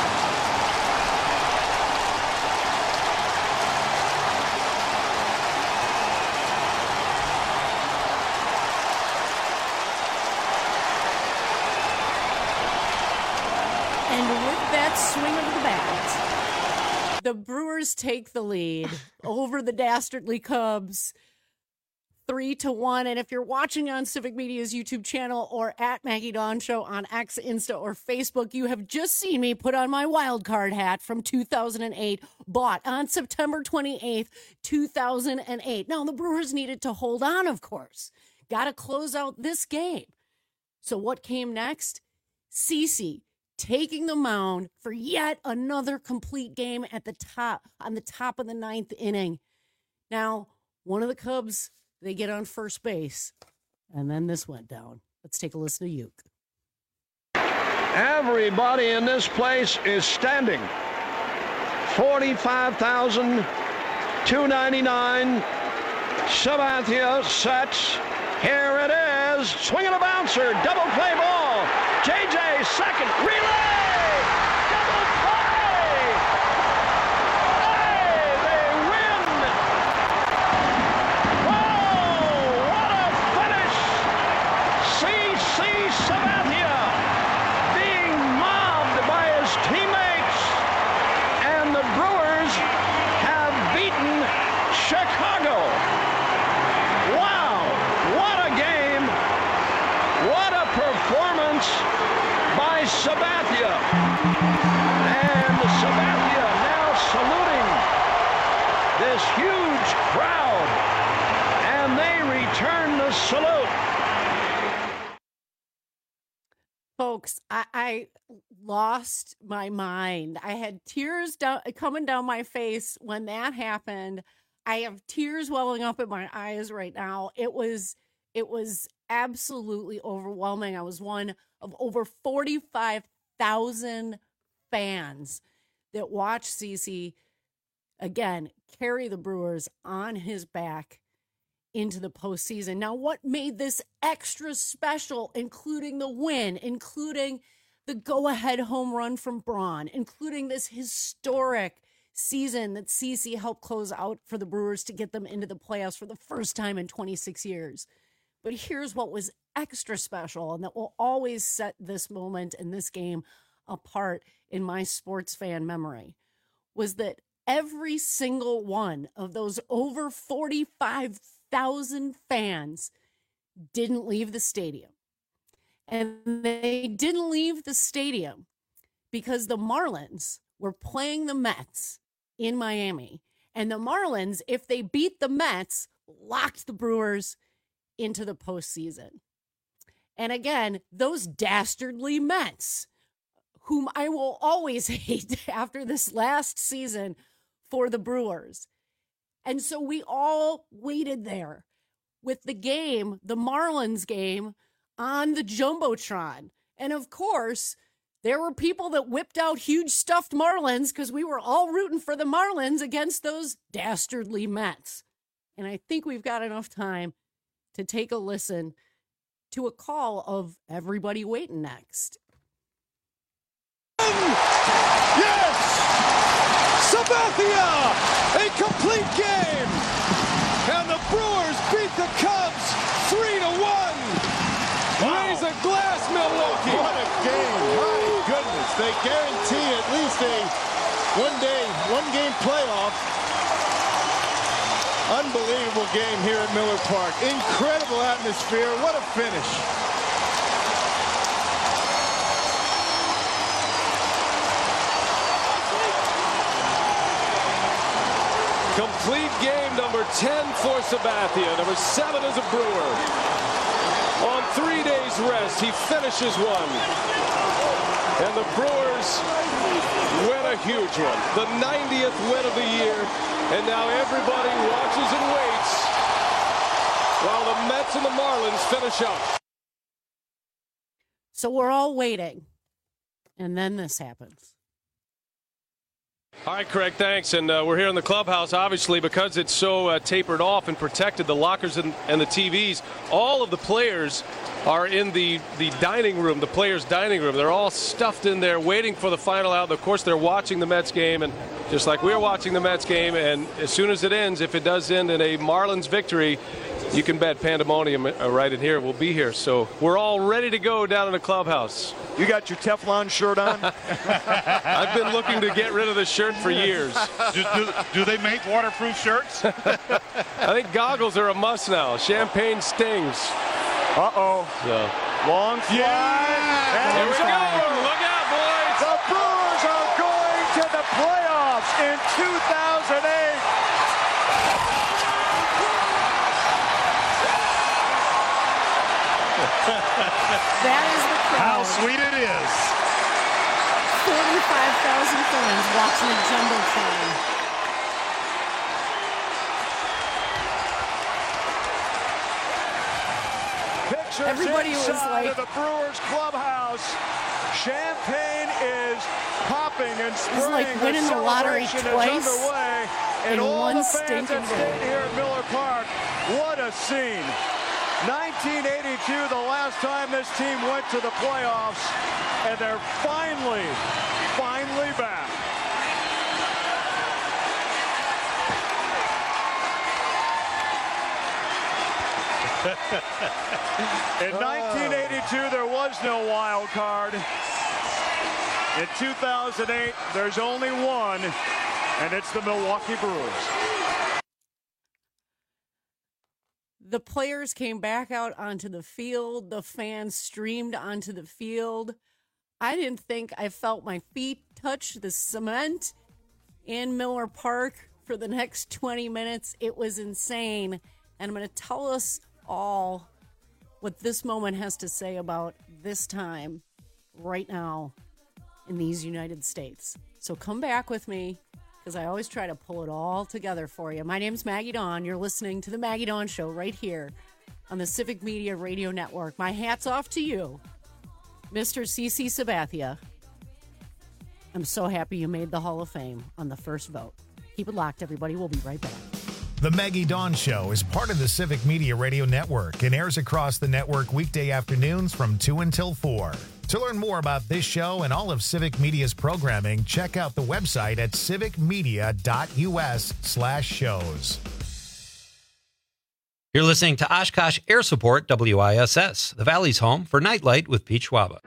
And with that swing of the bat, the Brewers take the lead over the dastardly Cubs, three to one. And if you're watching on Civic Media's YouTube channel or at Maggie Dawn Show on X, Insta, or Facebook, you have just seen me put on my wild card hat from two thousand eight, bought on September twenty-eighth, two thousand eight. Now, the Brewers needed to hold on, of course. Got to close out this game. So what came next? CeCe taking the mound for yet another complete game at the top, on the top of the ninth inning. Now, one of the Cubs, they get on first base, and then this went down. Let's take a listen to Ueck. Everybody in this place is standing. forty-five thousand two hundred ninety-nine. Sabathia sets. Here it is. Swing and a bouncer. Double play ball. J J second. Relay. Double play. Hey, they win. Whoa, what a finish. C C Sabathia being mobbed by his teammates. And the Brewers have beaten Chicago. Wow, what a game. What a performance by Sabathia. And Sabathia now saluting this huge crowd. And they return the salute. Folks, I, I lost my mind. I had tears down, coming down my face when that happened. I have tears welling up in my eyes right now. It was, it was absolutely overwhelming. I was one of over forty-five thousand fans that watch CeCe, again, carry the Brewers on his back into the postseason. Now, what made this extra special, including the win, including the go-ahead home run from Braun, including this historic season that CeCe helped close out for the Brewers to get them into the playoffs for the first time in twenty-six years. But here's what was extra special, and that will always set this moment and this game apart in my sports fan memory, was that every single one of those over forty-five thousand fans didn't leave the stadium. And they didn't leave the stadium because the Marlins were playing the Mets in Miami. And the Marlins, if they beat the Mets, locked the Brewers into the postseason. And again, those dastardly Mets, whom I will always hate after this last season for the Brewers. And so we all waited there with the game, the Marlins game, on the Jumbotron. And of course, there were people that whipped out huge stuffed Marlins because we were all rooting for the Marlins against those dastardly Mets. And I think we've got enough time to take a listen to a call of everybody waiting next. Yes! Sabathia! A complete game! And the Brewers beat the Cubs three to one! Wow. Raise a glass, Milwaukee! What a game! My goodness! They guarantee at least a one-day, one-game playoff. Unbelievable game here at Miller Park. Incredible atmosphere. What a finish. Complete game number ten for Sabathia. Number seven is a Brewer. On three days rest, he finishes one. And the Brewers win a huge one. The ninetieth win of the year. And now everybody watches and waits while the Mets and the Marlins finish up. So we're all waiting. And then this happens. All right, Craig, thanks. And uh, we're here in the clubhouse, obviously, because it's so uh, tapered off and protected, the lockers and, and the T Vs. All of the players are in the, the dining room, the players' dining room. They're all stuffed in there waiting for the final out. Of course, they're watching the Mets game, and just like we're watching the Mets game. And as soon as it ends, if it does end in a Marlins victory, you can bet pandemonium right in here will be here. So we're all ready to go down in the clubhouse. You got your Teflon shirt on? I've been looking to get rid of the shirt for years. Do, do, do they make waterproof shirts? I think goggles are a must now. Champagne stings. Uh-oh. So. Long fly. Yeah. And Here we go. Look out, boys. The Brewers are going to the playoffs in two thousand eight. That is the crowd. How sweet it is. forty-five thousand fans watching the Jumbotron. Pictures Everybody was inside like, of the Brewers clubhouse. Champagne is popping and spraying. like winning the lottery twice is underway, and in all one the fans stinking that stayed day. here at Miller Park. What a scene! nineteen eighty-two, the last time this team went to the playoffs, and they're finally, finally back. In nineteen eighty-two, there was no wild card. In two thousand eight, there's only one, and it's the Milwaukee Brewers. The players came back out onto the field. The fans streamed onto the field. I didn't think I felt my feet touch the cement in Miller Park for the next twenty minutes. It was insane. And I'm going to tell us all what this moment has to say about this time right now in these United States. So come back with me, because I always try to pull it all together for you. My name's Maggie Dawn. You're listening to The Maggie Dawn Show right here on the Civic Media Radio Network. My hat's off to you, Mister CeCe Sabathia. I'm so happy you made the Hall of Fame on the first vote. Keep it locked, everybody. We'll be right back. The Maggie Dawn Show is part of the Civic Media Radio Network and airs across the network weekday afternoons from two until four. To learn more about this show and all of Civic Media's programming, check out the website at civicmedia.us slash shows. You're listening to Oshkosh Air Support W I S S, the Valley's home for Nightlight with Pete Schwaba.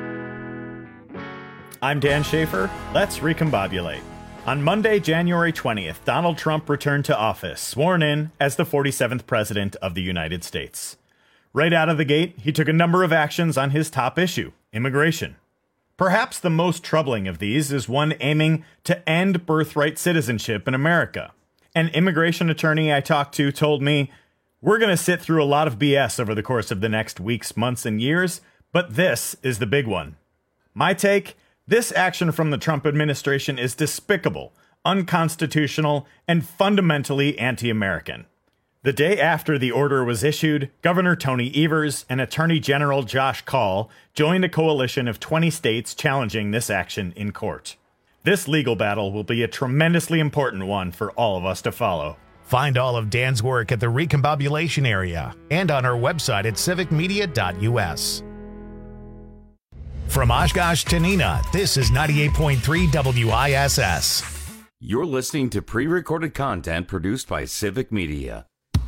I'm Dan Schaefer. Let's recombobulate. On Monday, January twentieth, Donald Trump returned to office, sworn in as the forty-seventh President of the United States. Right out of the gate, he took a number of actions on his top issue, immigration. Perhaps the most troubling of these is one aiming to end birthright citizenship in America. An immigration attorney I talked to told me, "We're going to sit through a lot of B S over the course of the next weeks, months, and years, but this is the big one." My take? This action from the Trump administration is despicable, unconstitutional, and fundamentally anti-American. The day after the order was issued, Governor Tony Evers and Attorney General Josh Kaul joined a coalition of twenty states challenging this action in court. This legal battle will be a tremendously important one for all of us to follow. Find all of Dan's work at the Recombobulation area and on our website at civic media dot u s. From Oshkosh to Neenah, this is ninety-eight point three W I S S. You're listening to pre-recorded content produced by Civic Media.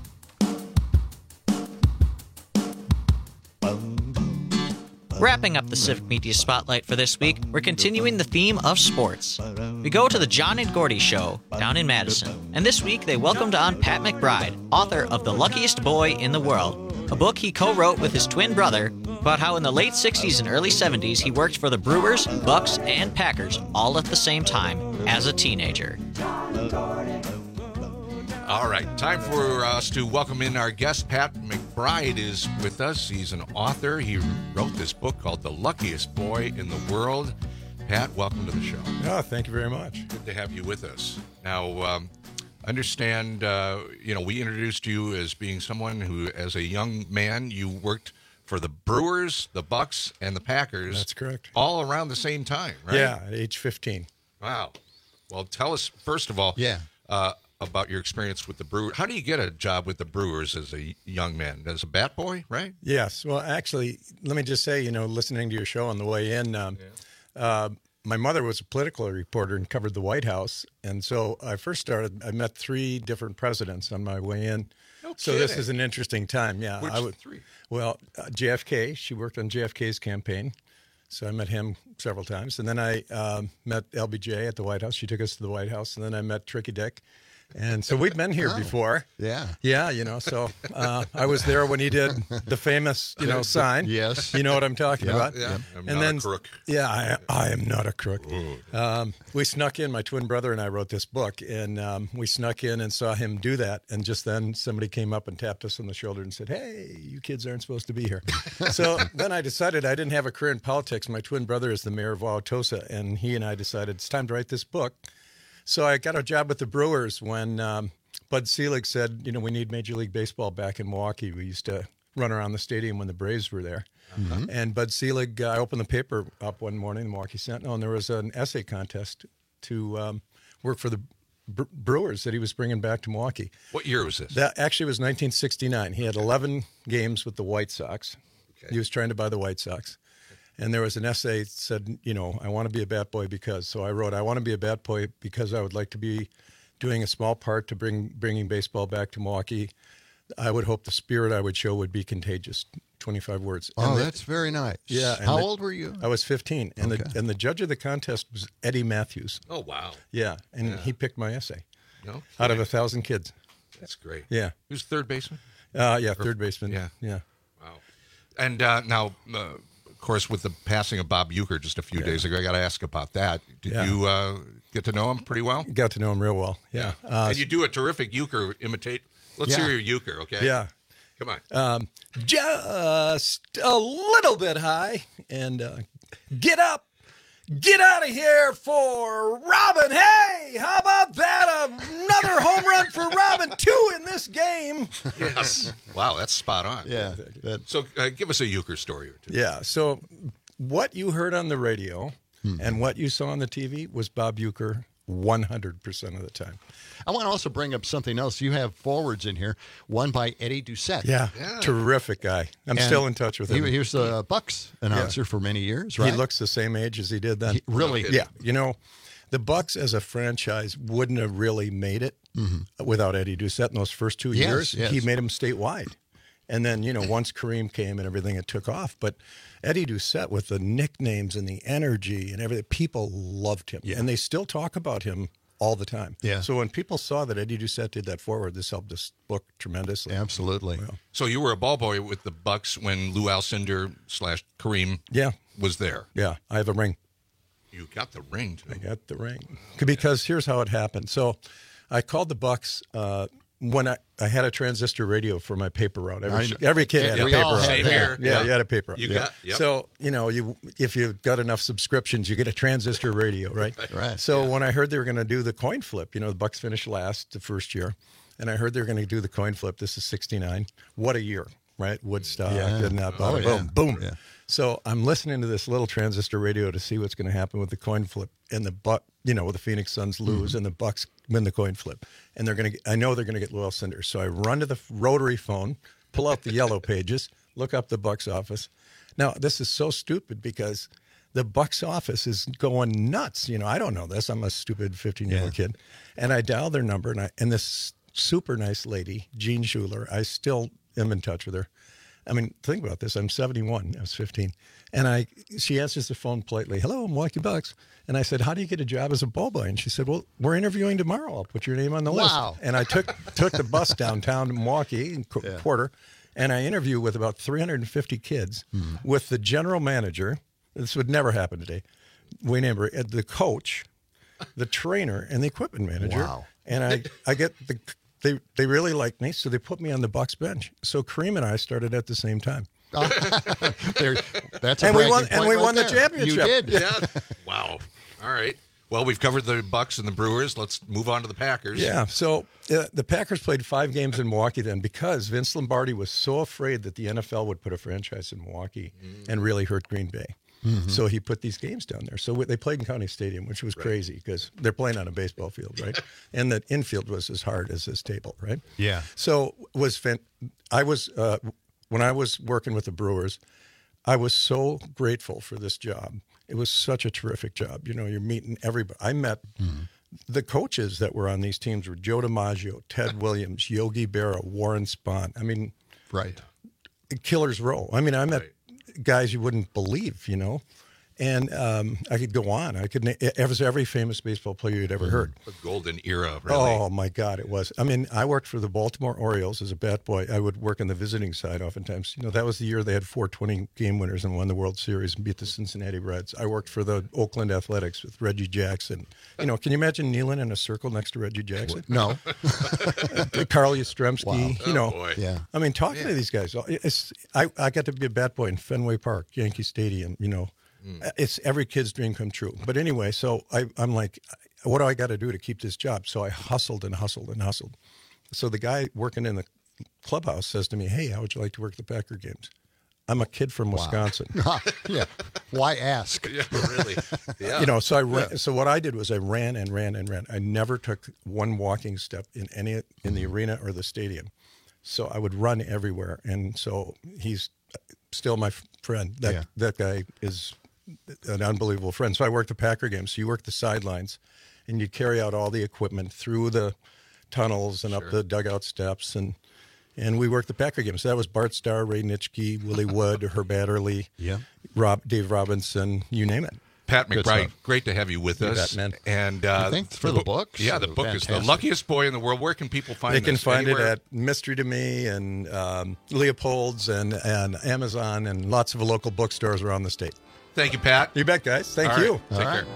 Wrapping up the Civic Media Spotlight for this week, we're continuing the theme of sports. We go to the John and Gordy Show down in Madison, and this week they welcomed on Pat McBride, author of The Luckiest Boy in the World, a book he co-wrote with his twin brother about how in the late sixties and early seventies he worked for the Brewers, Bucks, and Packers all at the same time as a teenager. All right, time for us to welcome in our guest. Pat McBride is with us. He's an author. He wrote this book called The Luckiest Boy in the World. Pat, welcome to the show. Oh, thank you very much. Good to have you with us. Now, um, understand, uh, you know, we introduced you as being someone who, as a young man, you worked for the Brewers, the Bucks, and the Packers. That's correct. All around the same time, right? Yeah, at age fifteen. Wow. Well, tell us, first of all, yeah. uh, about your experience with the Brewers. How do you get a job with the Brewers as a young man? As a bat boy, right? Yes. Well, actually, let me just say, you know, listening to your show on the way in, um, yeah. uh, my mother was a political reporter and covered the White House. And so I first started, I met three different presidents on my way in. No so kidding. this is an interesting time. Yeah. Which I would, three? Well, uh, J F K, she worked on J F K's campaign. So I met him several times. And then I um, met L B J at the White House. She took us to the White House. And then I met Tricky Dick. And so we've been here oh, before. Yeah. Yeah, you know, so uh, I was there when he did the famous, you know, sign. Yes. You know what I'm talking yeah, about? Yeah. I'm and not then, a crook. Yeah, I, I am not a crook. Um, we snuck in, my twin brother and I wrote this book, and um, we snuck in and saw him do that. And just then somebody came up and tapped us on the shoulder and said, "Hey, you kids aren't supposed to be here." So then I decided I didn't have a career in politics. My twin brother is the mayor of Wauwatosa, and he and I decided it's time to write this book. So I got a job with the Brewers when um, Bud Selig said, you know, we need Major League Baseball back in Milwaukee. We used to run around the stadium when the Braves were there. Mm-hmm. And Bud Selig, uh, I opened the paper up one morning, the Milwaukee Sentinel, and there was an essay contest to um, work for the Bre- Brewers that he was bringing back to Milwaukee. What year was this? That actually was nineteen sixty-nine. He had eleven games with the White Sox. Okay. He was trying to buy the White Sox. And there was an essay that said, you know, I want to be a bat boy because. So I wrote, I want to be a bat boy because I would like to be doing a small part to bring bringing baseball back to Milwaukee. I would hope the spirit I would show would be contagious. twenty-five words. Oh, and the, that's very nice. Yeah. How the, old were you? I was fifteen. And okay. the and the judge of the contest was Eddie Matthews. Oh, wow. Yeah. And yeah. he picked my essay. No? Out of a thousand kids. That's great. Yeah. Who's third baseman? Uh, yeah, or, third baseman. Yeah. Yeah. Wow. And uh, now, uh, of course, with the passing of Bob Uecker just a few yeah. days ago, I got to ask about that. Did yeah. you uh, get to know him pretty well? Got to know him real well. Yeah. yeah. Uh, and you do a terrific Uecker imitate. Let's yeah. hear your Uecker, okay? Yeah. Come on. Um, just a little bit high, and uh, get up, get out of here for Robin. Hey, how about that? Another home run for Robin. Two in this game. Yes. Wow, that's spot on. Yeah. That, so uh, give us a Uecker story or two. Yeah. So what you heard on the radio Hmm. And what you saw on the T V was Bob Uecker one hundred percent of the time. I want to also bring up something else. You have forwards in here, one by Eddie Doucette. Yeah, yeah. Terrific guy. I'm and still in touch with him. He, he was the Bucks announcer yeah. for many years, right? He looks the same age as he did then. He, really? Yeah. You know, the Bucks as a franchise wouldn't have really made it mm-hmm. without Eddie Doucette in those first two yes, years. Yes. He made them statewide. And then, you know, once Kareem came and everything, it took off. But Eddie Doucette, with the nicknames and the energy and everything, people loved him. Yeah. And they still talk about him all the time. Yeah. So when people saw that Eddie Doucette did that forward, this helped this book tremendously. Absolutely. Well, so you were a ball boy with the Bucks when Lou Alcindor slash Kareem yeah. was there. Yeah, I have a ring. You got the ring, too. I got the ring. Because here's how it happened. So I called the Bucks uh, when I, I had a transistor radio for my paper route. Every, every kid had a paper route. Same here. Yeah, yeah, you had a paper route. You yeah. got, yep. So, you know, you if you've got enough subscriptions, you get a transistor radio, right? Right. So yeah. when I heard they were going to do the coin flip, you know, the Bucks finished last the first year, and I heard they were going to do the coin flip. This is sixty-nine. What a year, right? Woodstock yeah. and that, oh, boom, yeah. boom. Yeah. So I'm listening to this little transistor radio to see what's going to happen with the coin flip, and the Buck, you know, the Phoenix Suns lose mm-hmm. and the Bucks win the coin flip, and they're going to. I know they're going to get Lou Alcindor, so I run to the rotary phone, pull out the yellow pages, look up the Bucks office. Now this is so stupid because the Bucks office is going nuts. You know, I don't know this. I'm a stupid fifteen-year-old yeah. kid, and I dial their number, and I and this super nice lady, Jean Schuler, I still am in touch with her. I mean, think about this. I'm seventy-one. I was fifteen. And I, she answers the phone politely. Hello, Milwaukee Bucks. And I said, how do you get a job as a ball boy? And she said, well, we're interviewing tomorrow. I'll put your name on the list. Wow. And I took took the bus downtown to Milwaukee, in yeah. Porter, and I interviewed with about three hundred fifty kids hmm. with the general manager. This would never happen today. Wayne Amber, the coach, the trainer, and the equipment manager. Wow. And I, I get the... They they really liked me, so they put me on the Bucks bench. So Kareem and I started at the same time. there, that's a and we won, point and we right won there. the championship. You did, yeah. Wow. All right. Well, we've covered the Bucks and the Brewers. Let's move on to the Packers. Yeah. So uh, the Packers played five games in Milwaukee then because Vince Lombardi was so afraid that the N F L would put a franchise in Milwaukee mm. and really hurt Green Bay. Mm-hmm. So he put these games down there. So they played in County Stadium, which was right. crazy because they're playing on a baseball field, right? And the infield was as hard as this table, right? Yeah. So was fan- I was uh, when I was working with the Brewers, I was so grateful for this job. It was such a terrific job. You know, you're meeting everybody. I met mm-hmm. the coaches that were on these teams were Joe DiMaggio, Ted Williams, Yogi Berra, Warren Spahn. I mean, right. Killer's Row. I mean, I met. Right. Guys you wouldn't believe, you know, and um, I could go on. I could. It was every famous baseball player you'd ever heard. The golden era, really. Oh my God, it was. I mean, I worked for the Baltimore Orioles as a bat boy. I would work on the visiting side oftentimes. You know, that was the year they had four twenty game winners and won the World Series and beat the Cincinnati Reds. I worked for the Oakland Athletics with Reggie Jackson. You know, can you imagine kneeling in a circle next to Reggie Jackson? No. Carl Yastrzemski. Wow. You know, oh, boy. Yeah. I mean, talking yeah. to these guys, it's, I, I got to be a bat boy in Fenway Park, Yankee Stadium, you know. Mm. It's every kid's dream come true. But anyway, so I, I'm like, what do I got to do to keep this job? So I hustled and hustled and hustled. So the guy working in the clubhouse says to me, hey, how would you like to work the Packer games? I'm a kid from Wisconsin. Wow. yeah. Why ask? Yeah, really. Yeah. You know, so I ran, yeah. so what I did was I ran and ran and ran. I never took one walking step in any in the arena or the stadium. So I would run everywhere. And so he's still my friend. That yeah. that guy is an unbelievable friend. So I worked the Packer games. So you work the sidelines and you carry out all the equipment through the tunnels and sure. up the dugout steps and And we worked the Packer games. So that was Bart Starr, Ray Nitschke, Willie Wood, Herb Adderley, yeah. Rob, Dave Robinson, you name it. Pat McBride, great to have you with you us. Bet, man. And uh, thanks for the, the book. Yeah, the book Fantastic. is The Luckiest Boy in the World. Where can people find it? They can this? find Anywhere? it at Mystery to Me and um, Leopold's and, and Amazon and lots of local bookstores around the state. Thank you, Pat. You bet, guys. Thank All you. Right. Take All care. Right.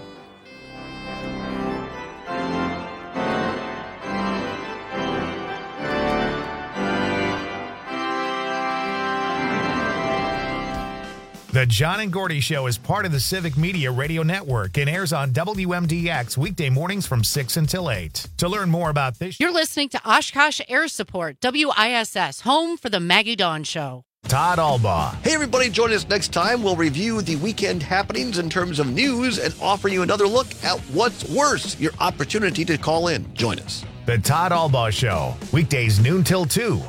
The John and Gordy Show is part of the Civic Media Radio Network and airs on W M D X weekday mornings from six until eight. To learn more about this, you're listening to Oshkosh Air Support, W I S S, home for the Maggie Dawn Show. Todd Albaugh. Hey, everybody, join us next time. We'll review the weekend happenings in terms of news and offer you another look at what's worse, your opportunity to call in. Join us. The Todd Albaugh Show, weekdays noon till two.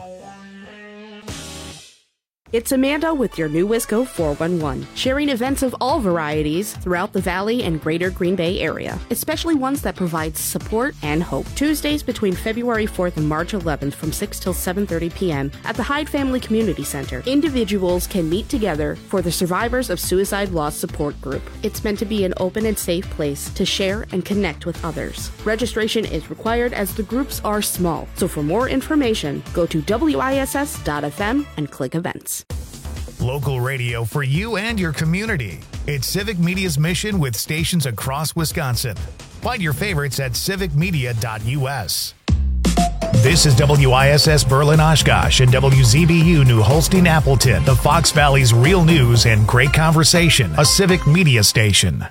It's Amanda with your new Wisco four one one, sharing events of all varieties throughout the Valley and greater Green Bay area, especially ones that provide support and hope. Tuesdays between February fourth and March eleventh from six till seven thirty p.m. at the Hyde Family Community Center. Individuals can meet together for the Survivors of Suicide Loss Support Group. It's meant to be an open and safe place to share and connect with others. Registration is required as the groups are small, so for more information, go to W I S S dot F M and click events. Local radio for you and your community. It's Civic Media's mission with stations across Wisconsin. Find your favorites at civic media dot U S. This is W I S S Berlin Oshkosh and W Z B U New Holstein Appleton, the Fox Valley's real news and great conversation, a Civic Media station.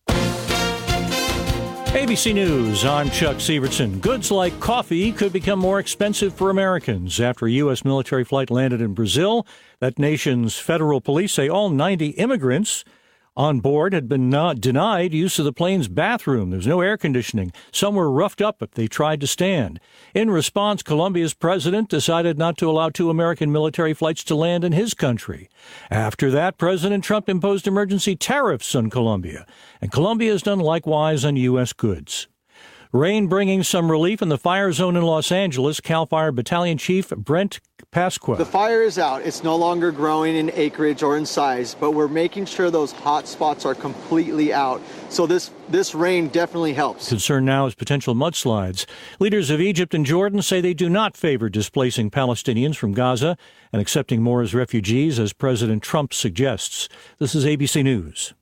A B C News, I'm Chuck Severson. Goods like coffee could become more expensive for Americans after a U S military flight landed in Brazil. That nation's federal police say all ninety immigrants on board had been not denied use of the plane's bathroom. There was no air conditioning. Some were roughed up if they tried to stand. In response, Colombia's president decided not to allow two American military flights to land in his country. After that, President Trump imposed emergency tariffs on Colombia, and Colombia has done likewise on U S goods. Rain bringing some relief in the fire zone in Los Angeles. CAL FIRE Battalion Chief Brent Pasqua. The fire is out. It's no longer growing in acreage or in size, but we're making sure those hot spots are completely out. So this, this rain definitely helps. Concern now is potential mudslides. Leaders of Egypt and Jordan say they do not favor displacing Palestinians from Gaza and accepting more as refugees, as President Trump suggests. This is A B C News.